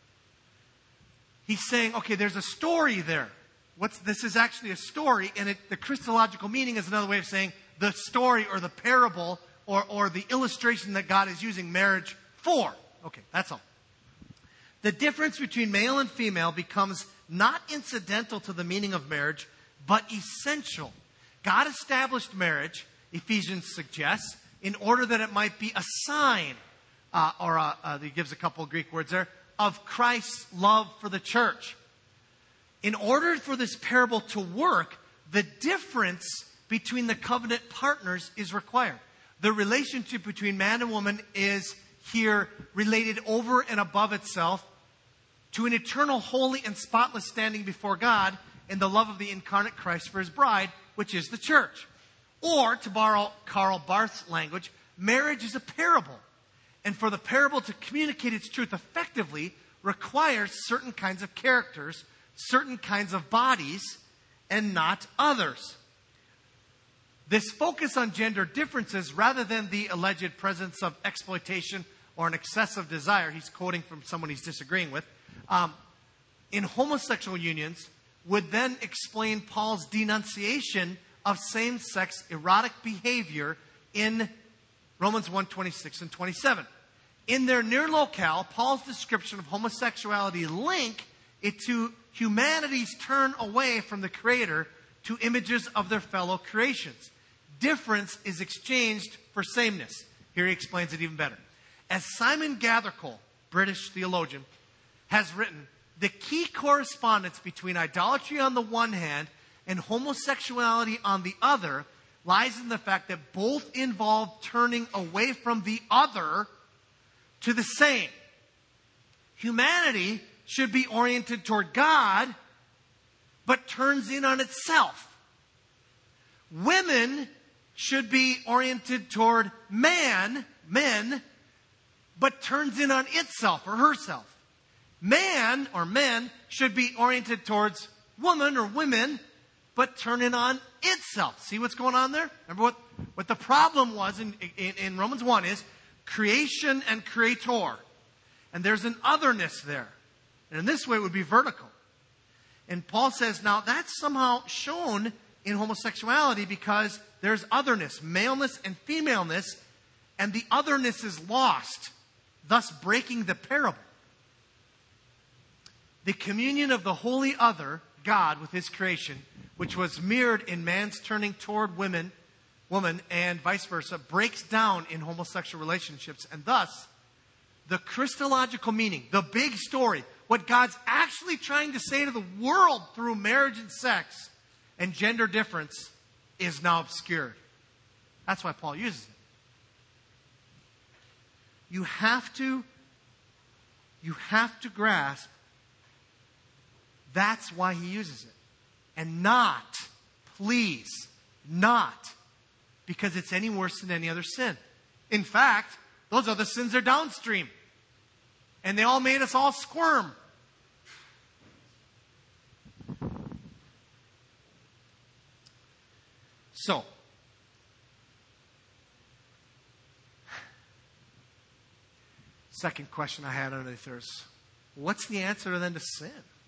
He's saying, okay, there's a story there. What's this is actually a story, and it, the Christological meaning is another way of saying the story or the parable or, or the illustration that God is using marriage for. Okay, that's all. The difference between male and female becomes not incidental to the meaning of marriage, but essential. God established marriage, Ephesians suggests, in order that it might be a sign, uh, or a, uh, he gives a couple of Greek words there, of Christ's love for the church. In order for this parable to work, the difference between the covenant partners is required. The relationship between man and woman is here related over and above itself to an eternal, holy, and spotless standing before God in the love of the incarnate Christ for his bride, which is the church. Or, to borrow Karl Barth's language, marriage is a parable. And for the parable to communicate its truth effectively requires certain kinds of characters, certain kinds of bodies, and not others. This focus on gender differences rather than the alleged presence of exploitation or an excessive desire, he's quoting from someone he's disagreeing with, um, in homosexual unions would then explain Paul's denunciation of same-sex erotic behavior in Romans one, twenty-six and twenty-seven. In their near locale, Paul's description of homosexuality link it to humanity's turn away from the Creator to images of their fellow creations. Difference is exchanged for sameness. Here he explains it even better. As Simon Gathercole, British theologian, has written, the key correspondence between idolatry on the one hand and homosexuality on the other lies in the fact that both involve turning away from the other to the same. Humanity should be oriented toward God, but turns in on itself. Women should be oriented toward man, men, but turns in on itself or herself. Man or men should be oriented towards woman or women, but turn in on itself. See what's going on there? Remember what, what the problem was in, in, in Romans one is creation and creator. And there's an otherness there. And in this way it would be vertical. And Paul says, now that's somehow shown in homosexuality because there's otherness, maleness and femaleness, and the otherness is lost, thus breaking the parable. The communion of the holy other, God, with his creation, which was mirrored in man's turning toward women, woman, and vice versa, breaks down in homosexual relationships. And thus, the Christological meaning, the big story, what God's actually trying to say to the world through marriage and sex and gender difference is now obscured. That's why Paul uses it. You have to, you have to grasp that's why he uses it. And not, please, not because it's any worse than any other sin. In fact, those other sins are downstream. And they all made us all squirm. So, second question I had underneath there is, what's the answer then to sin?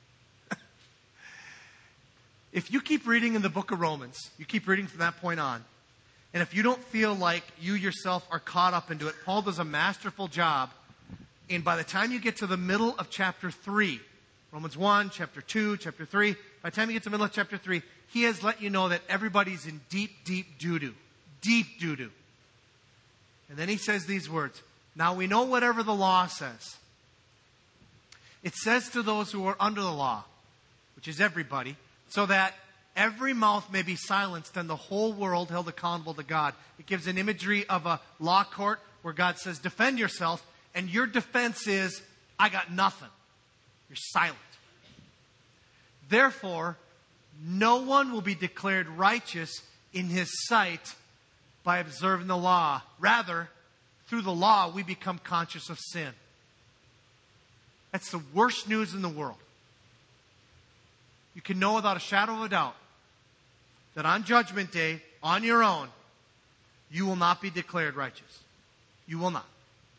If you keep reading in the book of Romans, you keep reading from that point on, and if you don't feel like you yourself are caught up into it, Paul does a masterful job. And by the time you get to the middle of chapter three, Romans one, chapter two, chapter three, by the time you get to the middle of chapter three, he has let you know that everybody's in deep, deep doo-doo. Deep doo-doo. And then he says these words, now we know whatever the law says. It says to those who are under the law, which is everybody, so that every mouth may be silenced and the whole world held accountable to God. It gives an imagery of a law court where God says, defend yourself, and your defense is, I got nothing. You're silent. Therefore, no one will be declared righteous in his sight by observing the law. Rather, through the law, we become conscious of sin. That's the worst news in the world. You can know without a shadow of a doubt that on Judgment Day, on your own, you will not be declared righteous. You will not.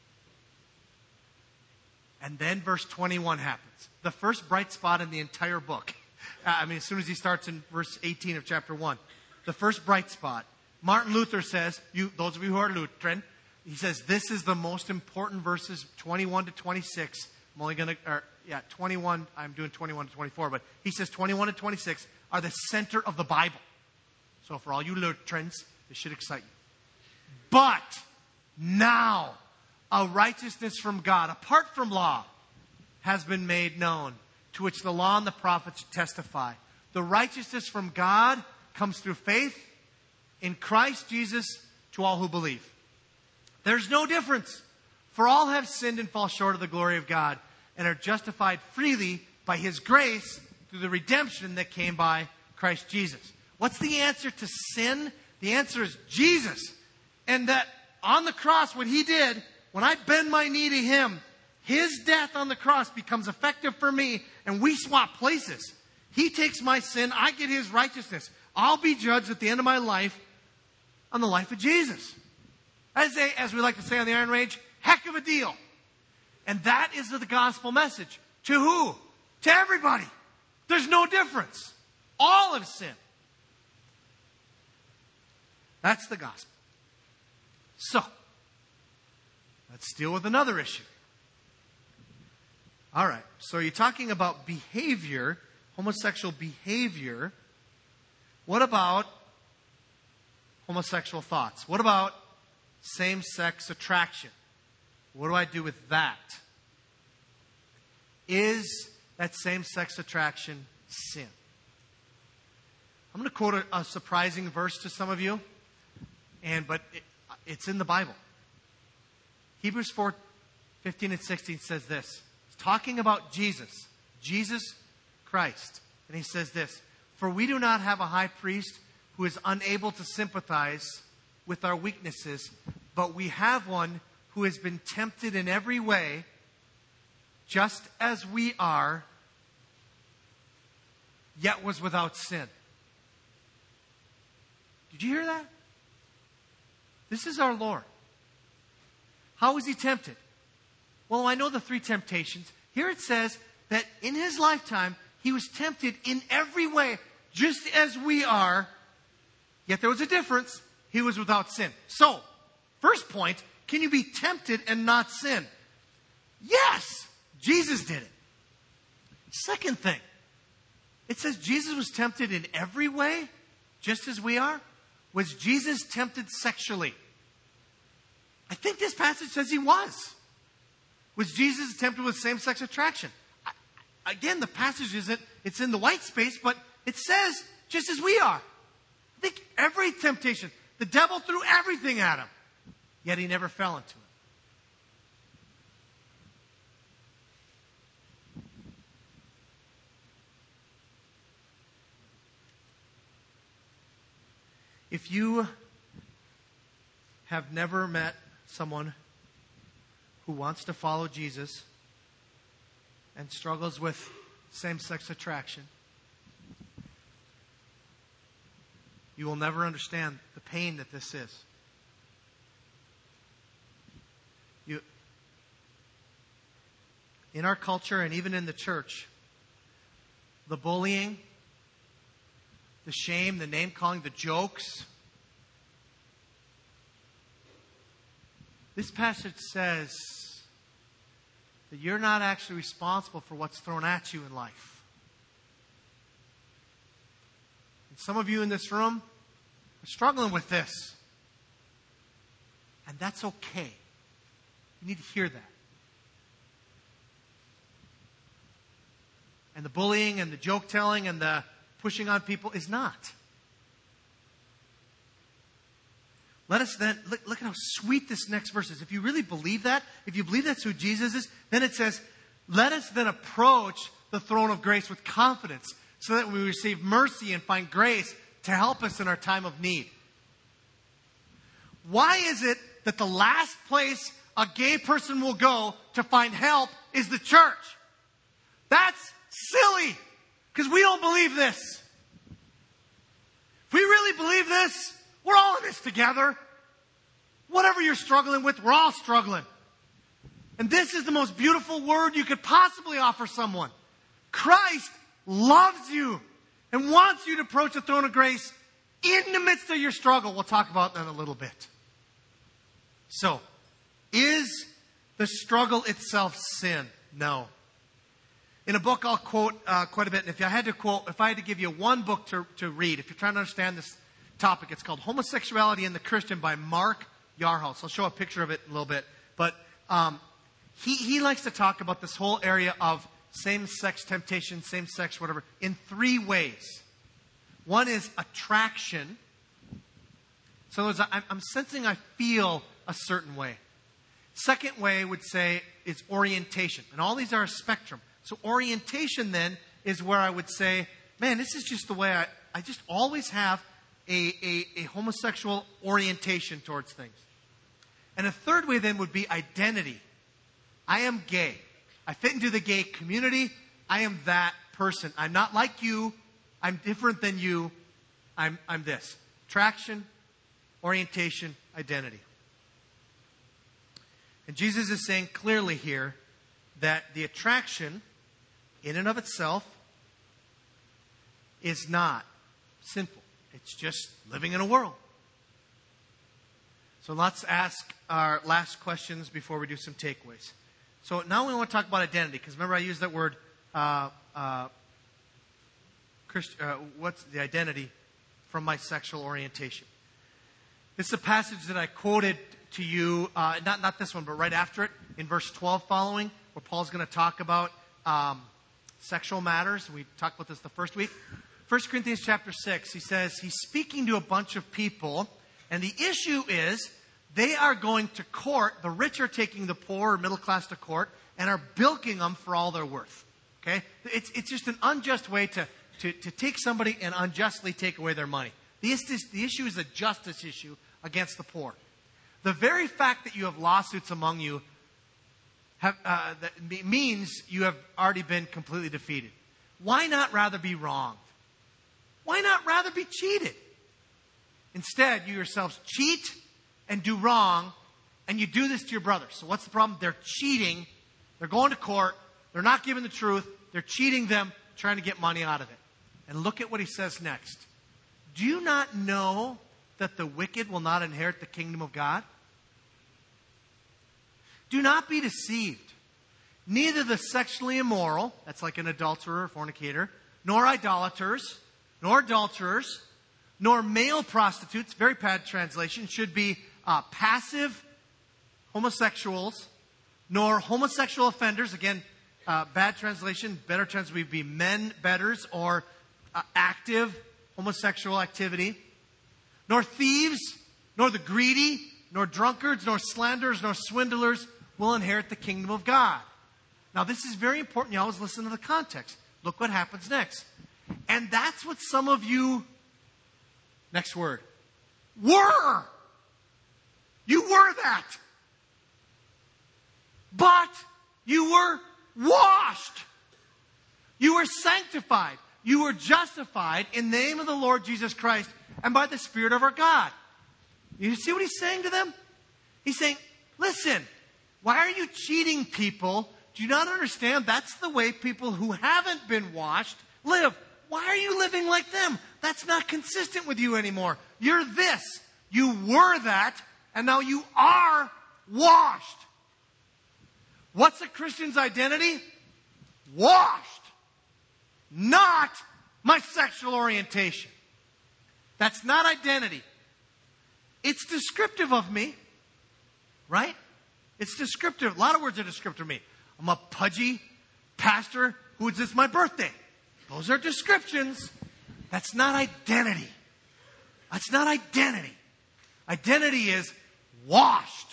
And then verse twenty-one happens. The first bright spot in the entire book. I mean, as soon as he starts in verse eighteen of chapter one. The first bright spot. Martin Luther says, you, those of you who are Lutheran, he says this is the most important verses, twenty-one to twenty-six. I'm only going to... Yeah, twenty-one, I'm doing twenty-one to twenty-four, but he says twenty-one to twenty-six are the center of the Bible. So for all you Lutherans, this should excite you. But now, a righteousness from God, apart from law, has been made known, to which the law and the prophets testify. The righteousness from God comes through faith in Christ Jesus to all who believe. There's no difference, for all have sinned and fall short of the glory of God, and are justified freely by his grace through the redemption that came by Christ Jesus. What's the answer to sin? The answer is Jesus. And that on the cross, what he did, when I bend my knee to him, his death on the cross becomes effective for me, and we swap places. He takes my sin, I get his righteousness. I'll be judged at the end of my life on the life of Jesus. As, a, as we like to say on the Iron Range, heck of a deal. And that is the gospel message. To who? To everybody. There's no difference. All have sinned. That's the gospel. So, let's deal with another issue. All right. So you're talking about behavior, homosexual behavior. What about homosexual thoughts? What about same-sex attraction. What do I do with that? Is that same-sex attraction sin? I'm going to quote a, a surprising verse to some of you, and but it, it's in the Bible. Hebrews four, fifteen and sixteen says this. It's talking about Jesus, Jesus Christ. And he says this, "For we do not have a high priest who is unable to sympathize with our weaknesses, but we have one who has been tempted in every way, just as we are, yet was without sin." Did you hear that? This is our Lord. How was he tempted? Well, I know the three temptations. Here it says that in his lifetime, he was tempted in every way, just as we are. Yet there was a difference. He was without sin. So, first point, can you be tempted and not sin? Yes, Jesus did it. Second thing, it says Jesus was tempted in every way, just as we are. Was Jesus tempted sexually? I think this passage says he was. Was Jesus tempted with same-sex attraction? I, again, the passage isn't, it's in the white space, but it says just as we are. I think every temptation, the devil threw everything at him, yet he never fell into it. If you have never met someone who wants to follow Jesus and struggles with same-sex attraction, you will never understand the pain that this is. You, in our culture and even in the church, the bullying, the shame, the name-calling, the jokes. This passage says that you're not actually responsible for what's thrown at you in life. And some of you in this room are struggling with this. And that's okay. You need to hear that. And the bullying and the joke-telling and the pushing on people is not. Let us then, look, look at how sweet this next verse is. If you really believe that, if you believe that's who Jesus is, then it says, let us then approach the throne of grace with confidence so that we receive mercy and find grace to help us in our time of need. Why is it that the last place a gay person will go to find help is the church? That's silly. Because we don't believe this. If we really believe this, we're all in this together. Whatever you're struggling with, we're all struggling. And this is the most beautiful word you could possibly offer someone. Christ loves you and wants you to approach the throne of grace in the midst of your struggle. We'll talk about that in a little bit. So, is the struggle itself sin? No. In a book I'll quote uh, quite a bit. And if I had to quote, if I had to give you one book to, to read, if you're trying to understand this topic, it's called Homosexuality and the Christian by Mark Yarhouse. I'll show a picture of it in a little bit. But um, he, he likes to talk about this whole area of same-sex temptation, same-sex whatever, in three ways. One is attraction. So as I'm, I'm sensing I feel a certain way. Second way would say is orientation. And all these are a spectrum. So orientation then is where I would say, man, this is just the way I, I just always have a, a, a homosexual orientation towards things. And a third way then would be identity. I am gay. I fit into the gay community. I am that person. I'm not like you. I'm different than you. I'm, I'm this. Attraction, orientation, identity. And Jesus is saying clearly here that the attraction in and of itself is not sinful. It's just living in a world. So let's ask our last questions before we do some takeaways. So now we want to talk about identity, because remember I used that word, uh, uh, Christ, uh, what's the identity from my sexual orientation. This is a passage that I quoted to you, uh, not, not this one, but right after it, in verse twelve following, where Paul's going to talk about um, sexual matters. We talked about this the first week. First Corinthians chapter six, he says he's speaking to a bunch of people, and the issue is they are going to court. The rich are taking the poor or middle class to court and are bilking them for all they're worth. Okay? It's, it's just an unjust way to, to, to take somebody and unjustly take away their money. The, the issue is a justice issue against the poor. The very fact that you have lawsuits among you have, uh, that means you have already been completely defeated. Why not rather be wronged? Why not rather be cheated? Instead, you yourselves cheat and do wrong, and you do this to your brothers. So what's the problem? They're cheating. They're going to court. They're not giving the truth. They're cheating them, trying to get money out of it. And look at what he says next. Do you not know that the wicked will not inherit the kingdom of God? Do not be deceived. Neither the sexually immoral, that's like an adulterer or fornicator, nor idolaters, nor adulterers, nor male prostitutes, very bad translation, should be uh, passive homosexuals, nor homosexual offenders, again, uh, bad translation, better translation would be men betters, or uh, active homosexual activity, nor thieves, nor the greedy, nor drunkards, nor slanderers, nor swindlers will inherit the kingdom of God. Now, this is very important. You always listen to the context. Look what happens next. And that's what some of you, next word, were. You were that. But you were washed. You were sanctified. You were justified in the name of the Lord Jesus Christ and by the Spirit of our God. You see what he's saying to them? He's saying, listen, why are you cheating people? Do you not understand that's the way people who haven't been washed live? Why are you living like them? That's not consistent with you anymore. You're this. You were that, and now you are washed. What's a Christian's identity? Washed. Not my sexual orientation. That's not identity. It's descriptive of me. Right? It's descriptive. A lot of words are descriptive of me. I'm a pudgy pastor who is this my birthday. Those are descriptions. That's not identity. That's not identity. Identity is washed.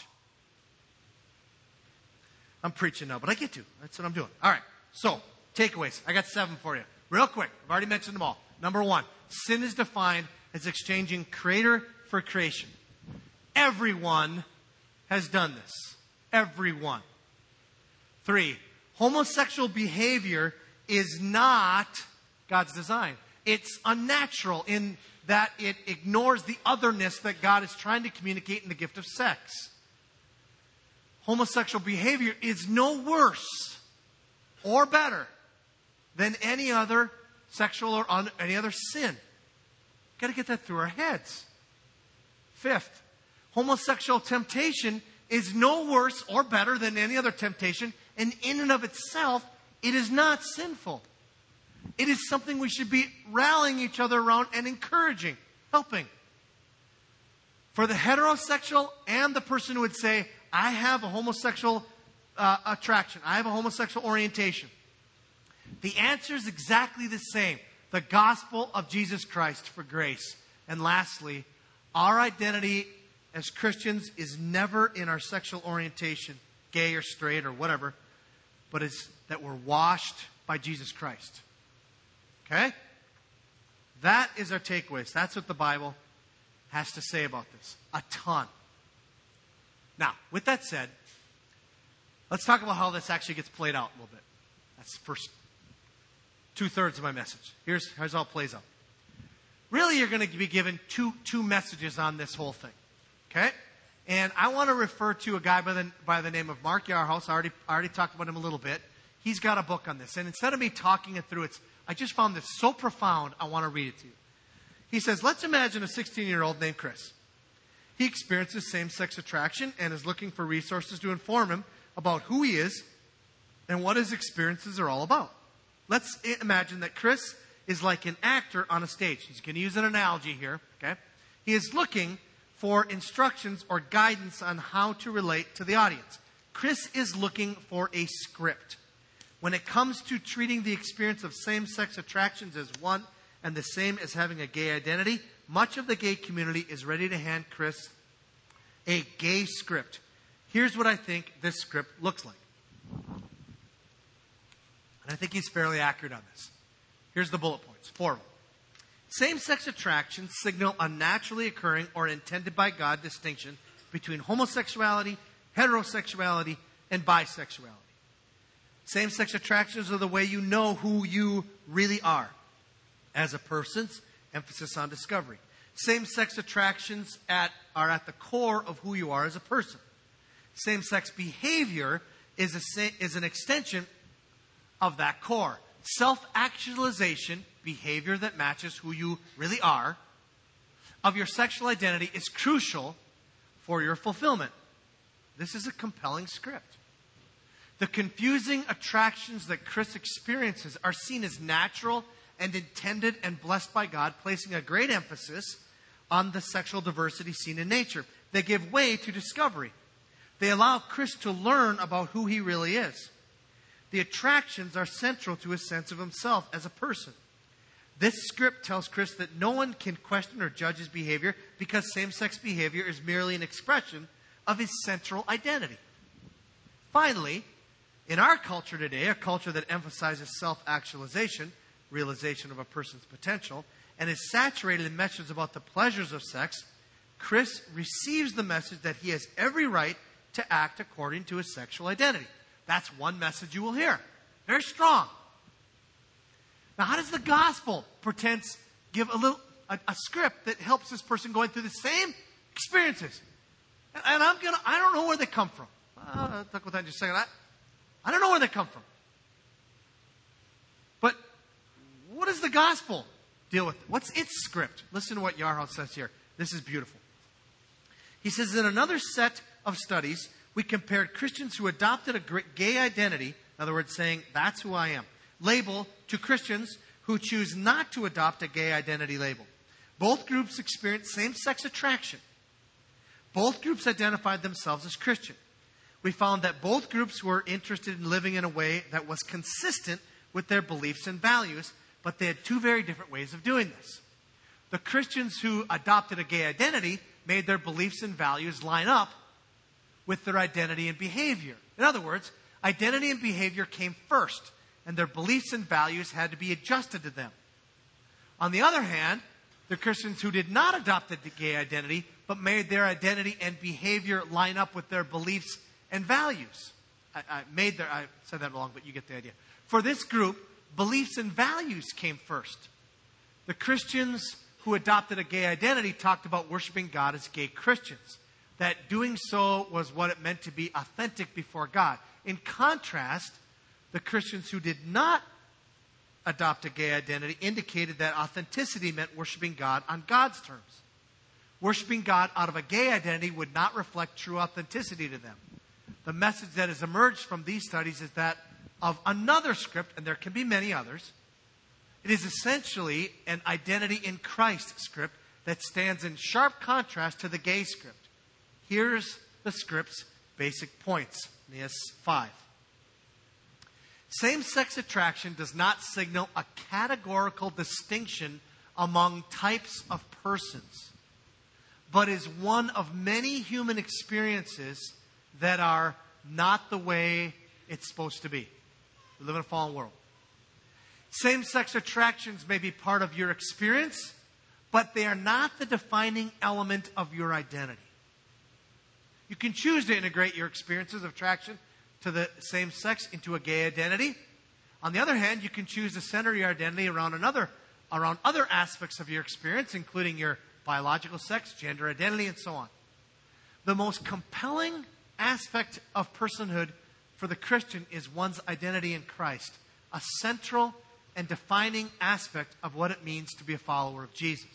I'm preaching now, but I get to. That's what I'm doing. All right. So, takeaways. I got seven for you. Real quick. I've already mentioned them all. Number one, sin is defined as exchanging creator for creation. Everyone has done this. Everyone. Three, homosexual behavior is not God's design. It's unnatural in that it ignores the otherness that God is trying to communicate in the gift of sex. Homosexual behavior is no worse or better than any other sexual or un- any other sin. Got to get that through our heads. Fifth, homosexual temptation is no worse or better than any other temptation, and in and of itself, it is not sinful. It is something we should be rallying each other around and encouraging, helping. For the heterosexual and the person who would say, I have a homosexual uh, attraction, I have a homosexual orientation, the answer is exactly the same. The gospel of Jesus Christ for grace. And lastly, our identity as Christians is never in our sexual orientation, gay or straight or whatever, but it's that we're washed by Jesus Christ. Okay? That is our takeaways. That's what the Bible has to say about this. A ton. Now, with that said, let's talk about how this actually gets played out a little bit. That's the first two-thirds of my message. Here's, here's how it plays out. Really, you're going to be given two, two messages on this whole thing. Okay? And I want to refer to a guy by the, by the name of Mark Yarhouse. I already, I already talked about him a little bit. He's got a book on this. And instead of me talking it through, it's, I just found this so profound, I want to read it to you. He says, let's imagine a sixteen-year-old named Chris. He experiences same-sex attraction and is looking for resources to inform him about who he is and what his experiences are all about. Let's imagine that Chris is like an actor on a stage. He's going to use an analogy here. Okay? He is looking for instructions or guidance on how to relate to the audience. Chris is looking for a script. When it comes to treating the experience of same-sex attractions as one and the same as having a gay identity, much of the gay community is ready to hand Chris a gay script. Here's what I think this script looks like. And I think he's fairly accurate on this. Here's the bullet points, four of them. Same-sex attractions signal a naturally occurring or intended by God distinction between homosexuality, heterosexuality, and bisexuality. Same-sex attractions are the way you know who you really are as a person, emphasis on discovery. Same-sex attractions at, are at the core of who you are as a person. Same-sex behavior is, a, is an extension of that core. Self-actualization, behavior that matches who you really are, of your sexual identity is crucial for your fulfillment. This is a compelling script. The confusing attractions that Chris experiences are seen as natural and intended and blessed by God, placing a great emphasis on the sexual diversity seen in nature. They give way to discovery. They allow Chris to learn about who he really is. The attractions are central to his sense of himself as a person. This script tells Chris that no one can question or judge his behavior because same-sex behavior is merely an expression of his central identity. Finally, in our culture today, a culture that emphasizes self-actualization, realization of a person's potential, and is saturated in messages about the pleasures of sex, Chris receives the message that he has every right to act according to his sexual identity. That's one message you will hear. Very strong. Now, how does the gospel pretense give a little a, a script that helps this person going through the same experiences? And, and I'm gonna I don't know where they come from. Uh, I'll talk about that in just a second. I, I don't know where they come from. But what does the gospel deal with? What's its script? Listen to what Yarhouse says here. This is beautiful. He says, in another set of studies, we compared Christians who adopted a gay identity, in other words, saying, that's who I am, label, to Christians who choose not to adopt a gay identity label. Both groups experienced same-sex attraction. Both groups identified themselves as Christian. We found that both groups were interested in living in a way that was consistent with their beliefs and values, but they had two very different ways of doing this. The Christians who adopted a gay identity made their beliefs and values line up with their identity and behavior. In other words, identity and behavior came first, and their beliefs and values had to be adjusted to them. On the other hand, the Christians who did not adopt the gay identity, but made their identity and behavior line up with their beliefs and values. I, I made their, I said that wrong, but you get the idea. For this group, beliefs and values came first. The Christians who adopted a gay identity talked about worshiping God as gay Christians. That doing so was what it meant to be authentic before God. In contrast, the Christians who did not adopt a gay identity indicated that authenticity meant worshiping God on God's terms. Worshiping God out of a gay identity would not reflect true authenticity to them. The message that has emerged from these studies is that of another script, and there can be many others. It is essentially an identity in Christ script that stands in sharp contrast to the gay script. Here's the script's basic points. N E S five. Same-sex attraction does not signal a categorical distinction among types of persons, but is one of many human experiences that are not the way it's supposed to be. We live in a fallen world. Same-sex attractions may be part of your experience, but they are not the defining element of your identity. You can choose to integrate your experiences of attraction to the same sex into a gay identity. On the other hand, you can choose to center your identity around another, around other aspects of your experience, including your biological sex, gender identity, and so on. The most compelling aspect of personhood for the Christian is one's identity in Christ, a central and defining aspect of what it means to be a follower of Jesus.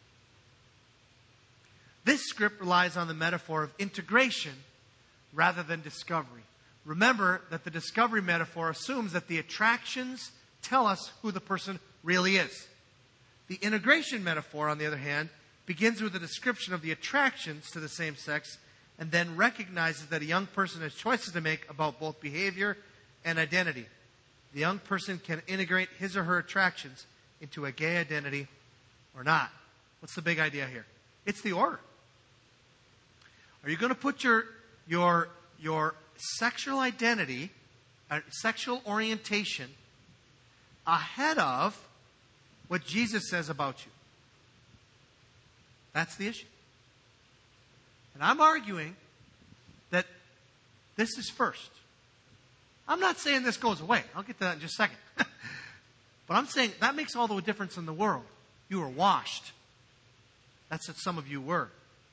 This script relies on the metaphor of integration rather than discovery. Remember that the discovery metaphor assumes that the attractions tell us who the person really is. The integration metaphor, on the other hand, begins with a description of the attractions to the same sex and then recognizes that a young person has choices to make about both behavior and identity. The young person can integrate his or her attractions into a gay identity or not. What's the big idea here? It's the order. Are you going to put your your your sexual identity, uh, sexual orientation ahead of what Jesus says about you? That's the issue. And I'm arguing that this is first. I'm not saying this goes away. I'll get to that in just a second. But I'm saying that makes all the difference in the world. You were washed. That's what some of you were.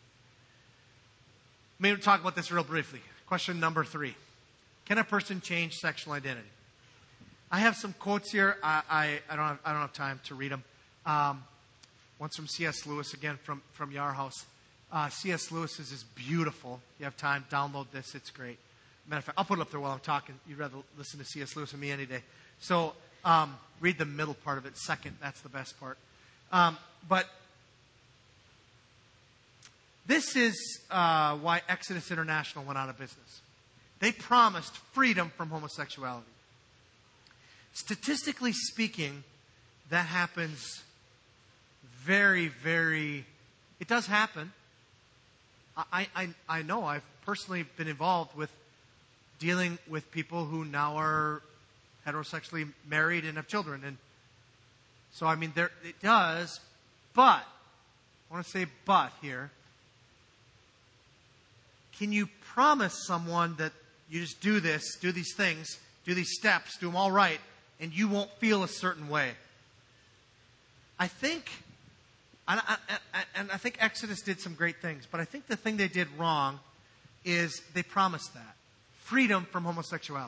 Maybe talk about this real briefly. Question number three. Can a person change sexual identity? I have some quotes here. I, I, I, don't, have, I don't have time to read them. Um, one's from C S Lewis, again, from, from Yar House. Uh, C S Lewis is beautiful. If you have time, download this. It's great. Matter of fact, I'll put it up there while I'm talking. You'd rather listen to C S Lewis than me any day. So um, read the middle part of it second. That's the best part. Um, but this is uh, why Exodus International went out of business. They promised freedom from homosexuality. Statistically speaking, that happens very, very... It does happen. I, I, I know. I've personally been involved with dealing with people who now are heterosexually married and have children. And so, I mean, there it does. But, I want to say but here. Can you promise someone that you just do this, do these things, do these steps, do them all right, and you won't feel a certain way? I think, and I, and I think Exodus did some great things, but I think the thing they did wrong is they promised that. Freedom from homosexuality.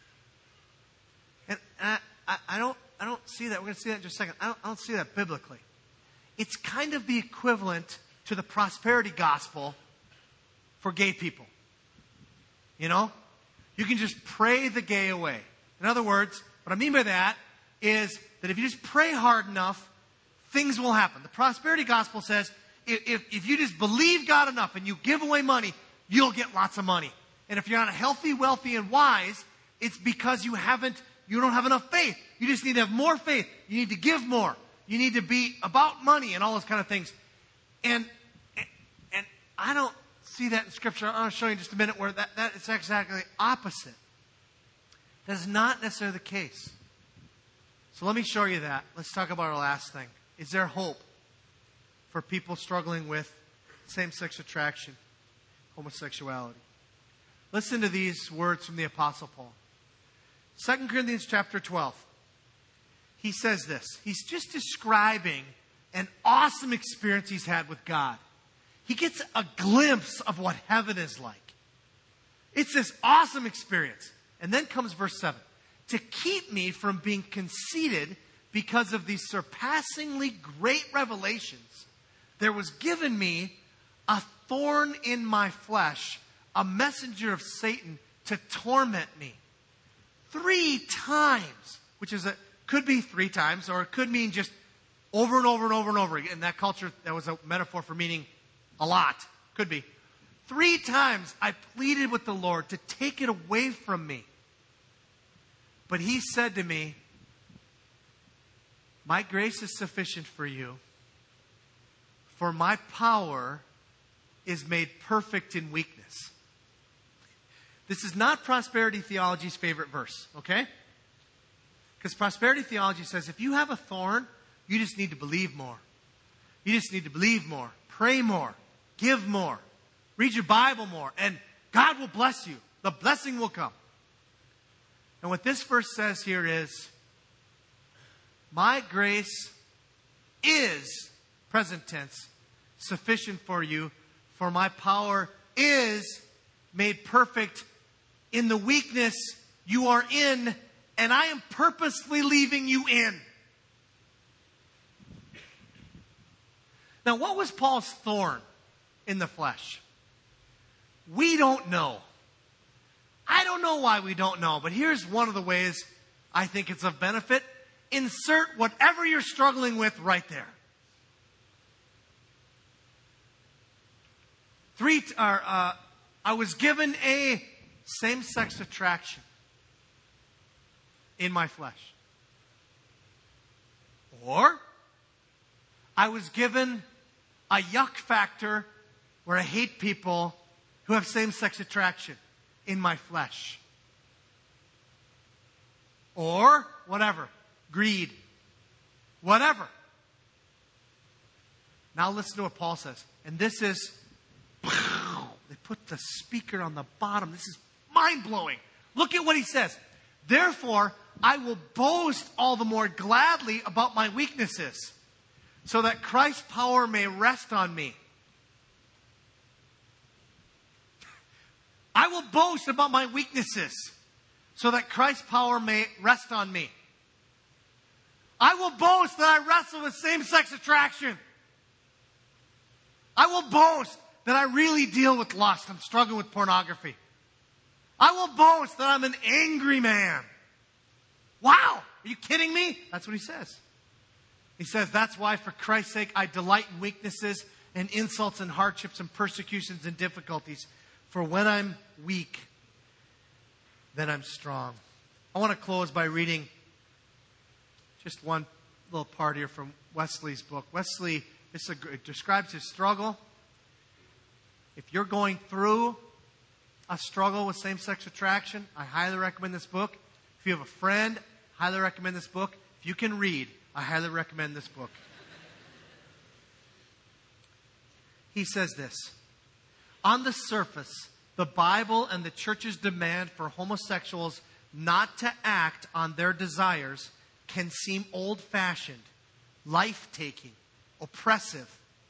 And I, I, I don't I don't see that. We're going to see that in just a second. I don't, I don't see that biblically. It's kind of the equivalent to the prosperity gospel for gay people. You know? You can just pray the gay away. In other words, what I mean by that is that if you just pray hard enough, things will happen. The prosperity gospel says if, if, if you just believe God enough and you give away money, you'll get lots of money. And if you're not healthy, wealthy, and wise, it's because you haven't, you don't have enough faith. You just need to have more faith. You need to give more. You need to be about money and all those kind of things. And, and I don't see that in Scripture. I'll show you in just a minute where that, that is exactly opposite. That is not necessarily the case. So let me show you that. Let's talk about our last thing. Is there hope for people struggling with same-sex attraction, homosexuality? Listen to these words from the Apostle Paul. Second Corinthians chapter twelve. He says this. He's just describing an awesome experience he's had with God. He gets a glimpse of what heaven is like. It's this awesome experience. And then comes verse seven. To keep me from being conceited because of these surpassingly great revelations, there was given me a thorn in my flesh, a messenger of Satan to torment me. Three times, which is a, could be three times, or it could mean just over and over and over and over again. In that culture, that was a metaphor for meaning a lot. Could be. Three times I pleaded with the Lord to take it away from me. But he said to me, my grace is sufficient for you, for my power is made perfect in weakness. This is not prosperity theology's favorite verse, okay? Because prosperity theology says if you have a thorn, you just need to believe more. You just need to believe more, pray more, give more, read your Bible more, and God will bless you. The blessing will come. And what this verse says here is, my grace is, present tense, sufficient for you, for my power is made perfect in the weakness you are in, and I am purposely leaving you in. Now, what was Paul's thorn in the flesh? We don't know. I don't know why we don't know, but here's one of the ways I think it's of benefit. Insert whatever you're struggling with right there. Three, t- or, uh, I was given a same-sex attraction in my flesh. Or I was given a yuck factor where I hate people who have same-sex attraction in my flesh. Or whatever. Greed. Whatever. Now listen to what Paul says. And this is, they put the speaker on the bottom. This is mind-blowing. Look at what he says. Therefore, I will boast all the more gladly about my weaknesses, so that Christ's power may rest on me. I will boast about my weaknesses, so that Christ's power may rest on me. I will boast that I wrestle with same-sex attraction. I will boast that I really deal with lust. I'm struggling with pornography. I will boast that I'm an angry man. Wow! Are you kidding me? That's what he says. He says, that's why for Christ's sake I delight in weaknesses and insults and hardships and persecutions and difficulties. For when I'm weak, then I'm strong. I want to close by reading just one little part here from Wesley's book. Wesley this it describes his struggle. If you're going through a struggle with same-sex attraction, I highly recommend this book. If you have a friend, highly recommend this book. If you can read, I highly recommend this book. He says this. On the surface, the Bible and the church's demand for homosexuals not to act on their desires can seem old-fashioned, life-taking, oppressive.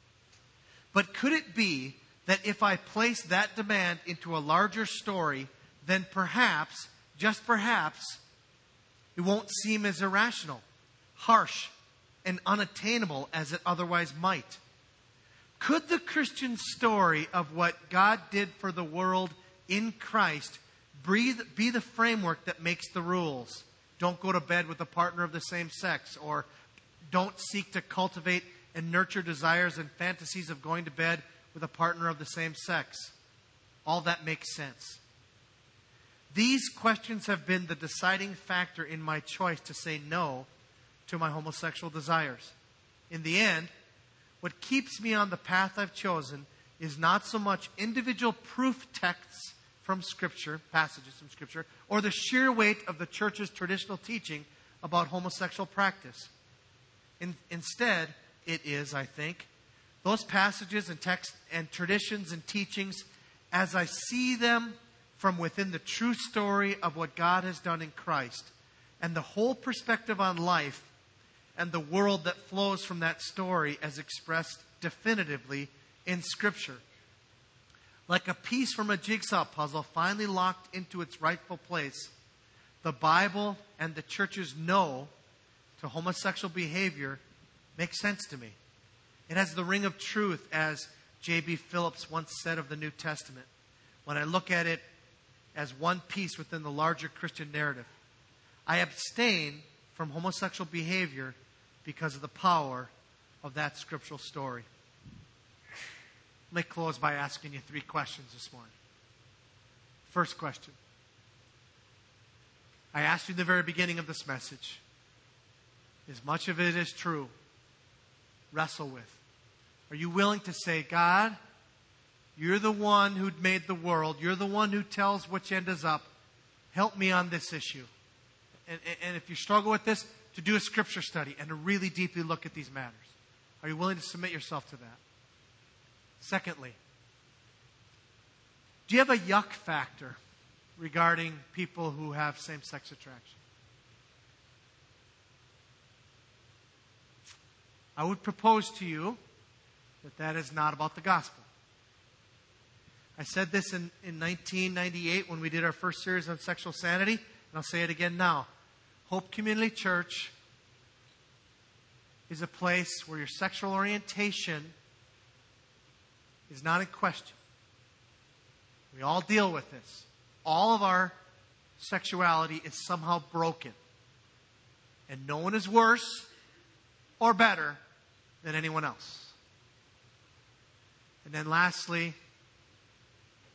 But could it be that if I place that demand into a larger story, then perhaps, just perhaps, it won't seem as irrational, harsh, and unattainable as it otherwise might? Could the Christian story of what God did for the world in Christ breathe, be the framework that makes the rules? Don't go to bed with a partner of the same sex, or don't seek to cultivate and nurture desires and fantasies of going to bed with a partner of the same sex. All that makes sense. These questions have been the deciding factor in my choice to say no to my homosexual desires. In the end, what keeps me on the path I've chosen is not so much individual proof texts from Scripture, passages from Scripture, or the sheer weight of the church's traditional teaching about homosexual practice. In, instead, it is, I think, those passages and texts and traditions and teachings as I see them from within the true story of what God has done in Christ, and the whole perspective on life and the world that flows from that story as expressed definitively in Scripture. Like a piece from a jigsaw puzzle finally locked into its rightful place, the Bible and the church's no to homosexual behavior makes sense to me. It has the ring of truth, as J B Phillips once said of the New Testament. When I look at it as one piece within the larger Christian narrative, I abstain from homosexual behavior because of the power of that scriptural story. Let me close by asking you three questions this morning. First question. I asked you in the very beginning of this message. As much of it is true, wrestle with. Are you willing to say, God, you're the one who made the world. You're the one who tells which end is up. Help me on this issue. And, and if you struggle with this, to do a scripture study and to really deeply look at these matters. Are you willing to submit yourself to that? Secondly, do you have a yuck factor regarding people who have same-sex attraction? I would propose to you that that is not about the gospel. I said this in, in nineteen ninety-eight when we did our first series on sexual sanity, and I'll say it again now. Hope Community Church is a place where your sexual orientation is not in question. We all deal with this. All of our sexuality is somehow broken. And no one is worse or better than anyone else. And then lastly,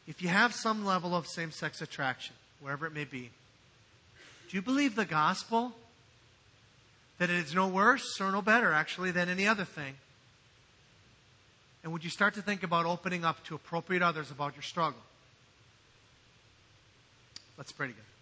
if you have some level of same-sex attraction, wherever it may be, do you believe the gospel? That it is no worse or no better, actually, than any other thing? And would you start to think about opening up to appropriate others about your struggle? Let's pray together.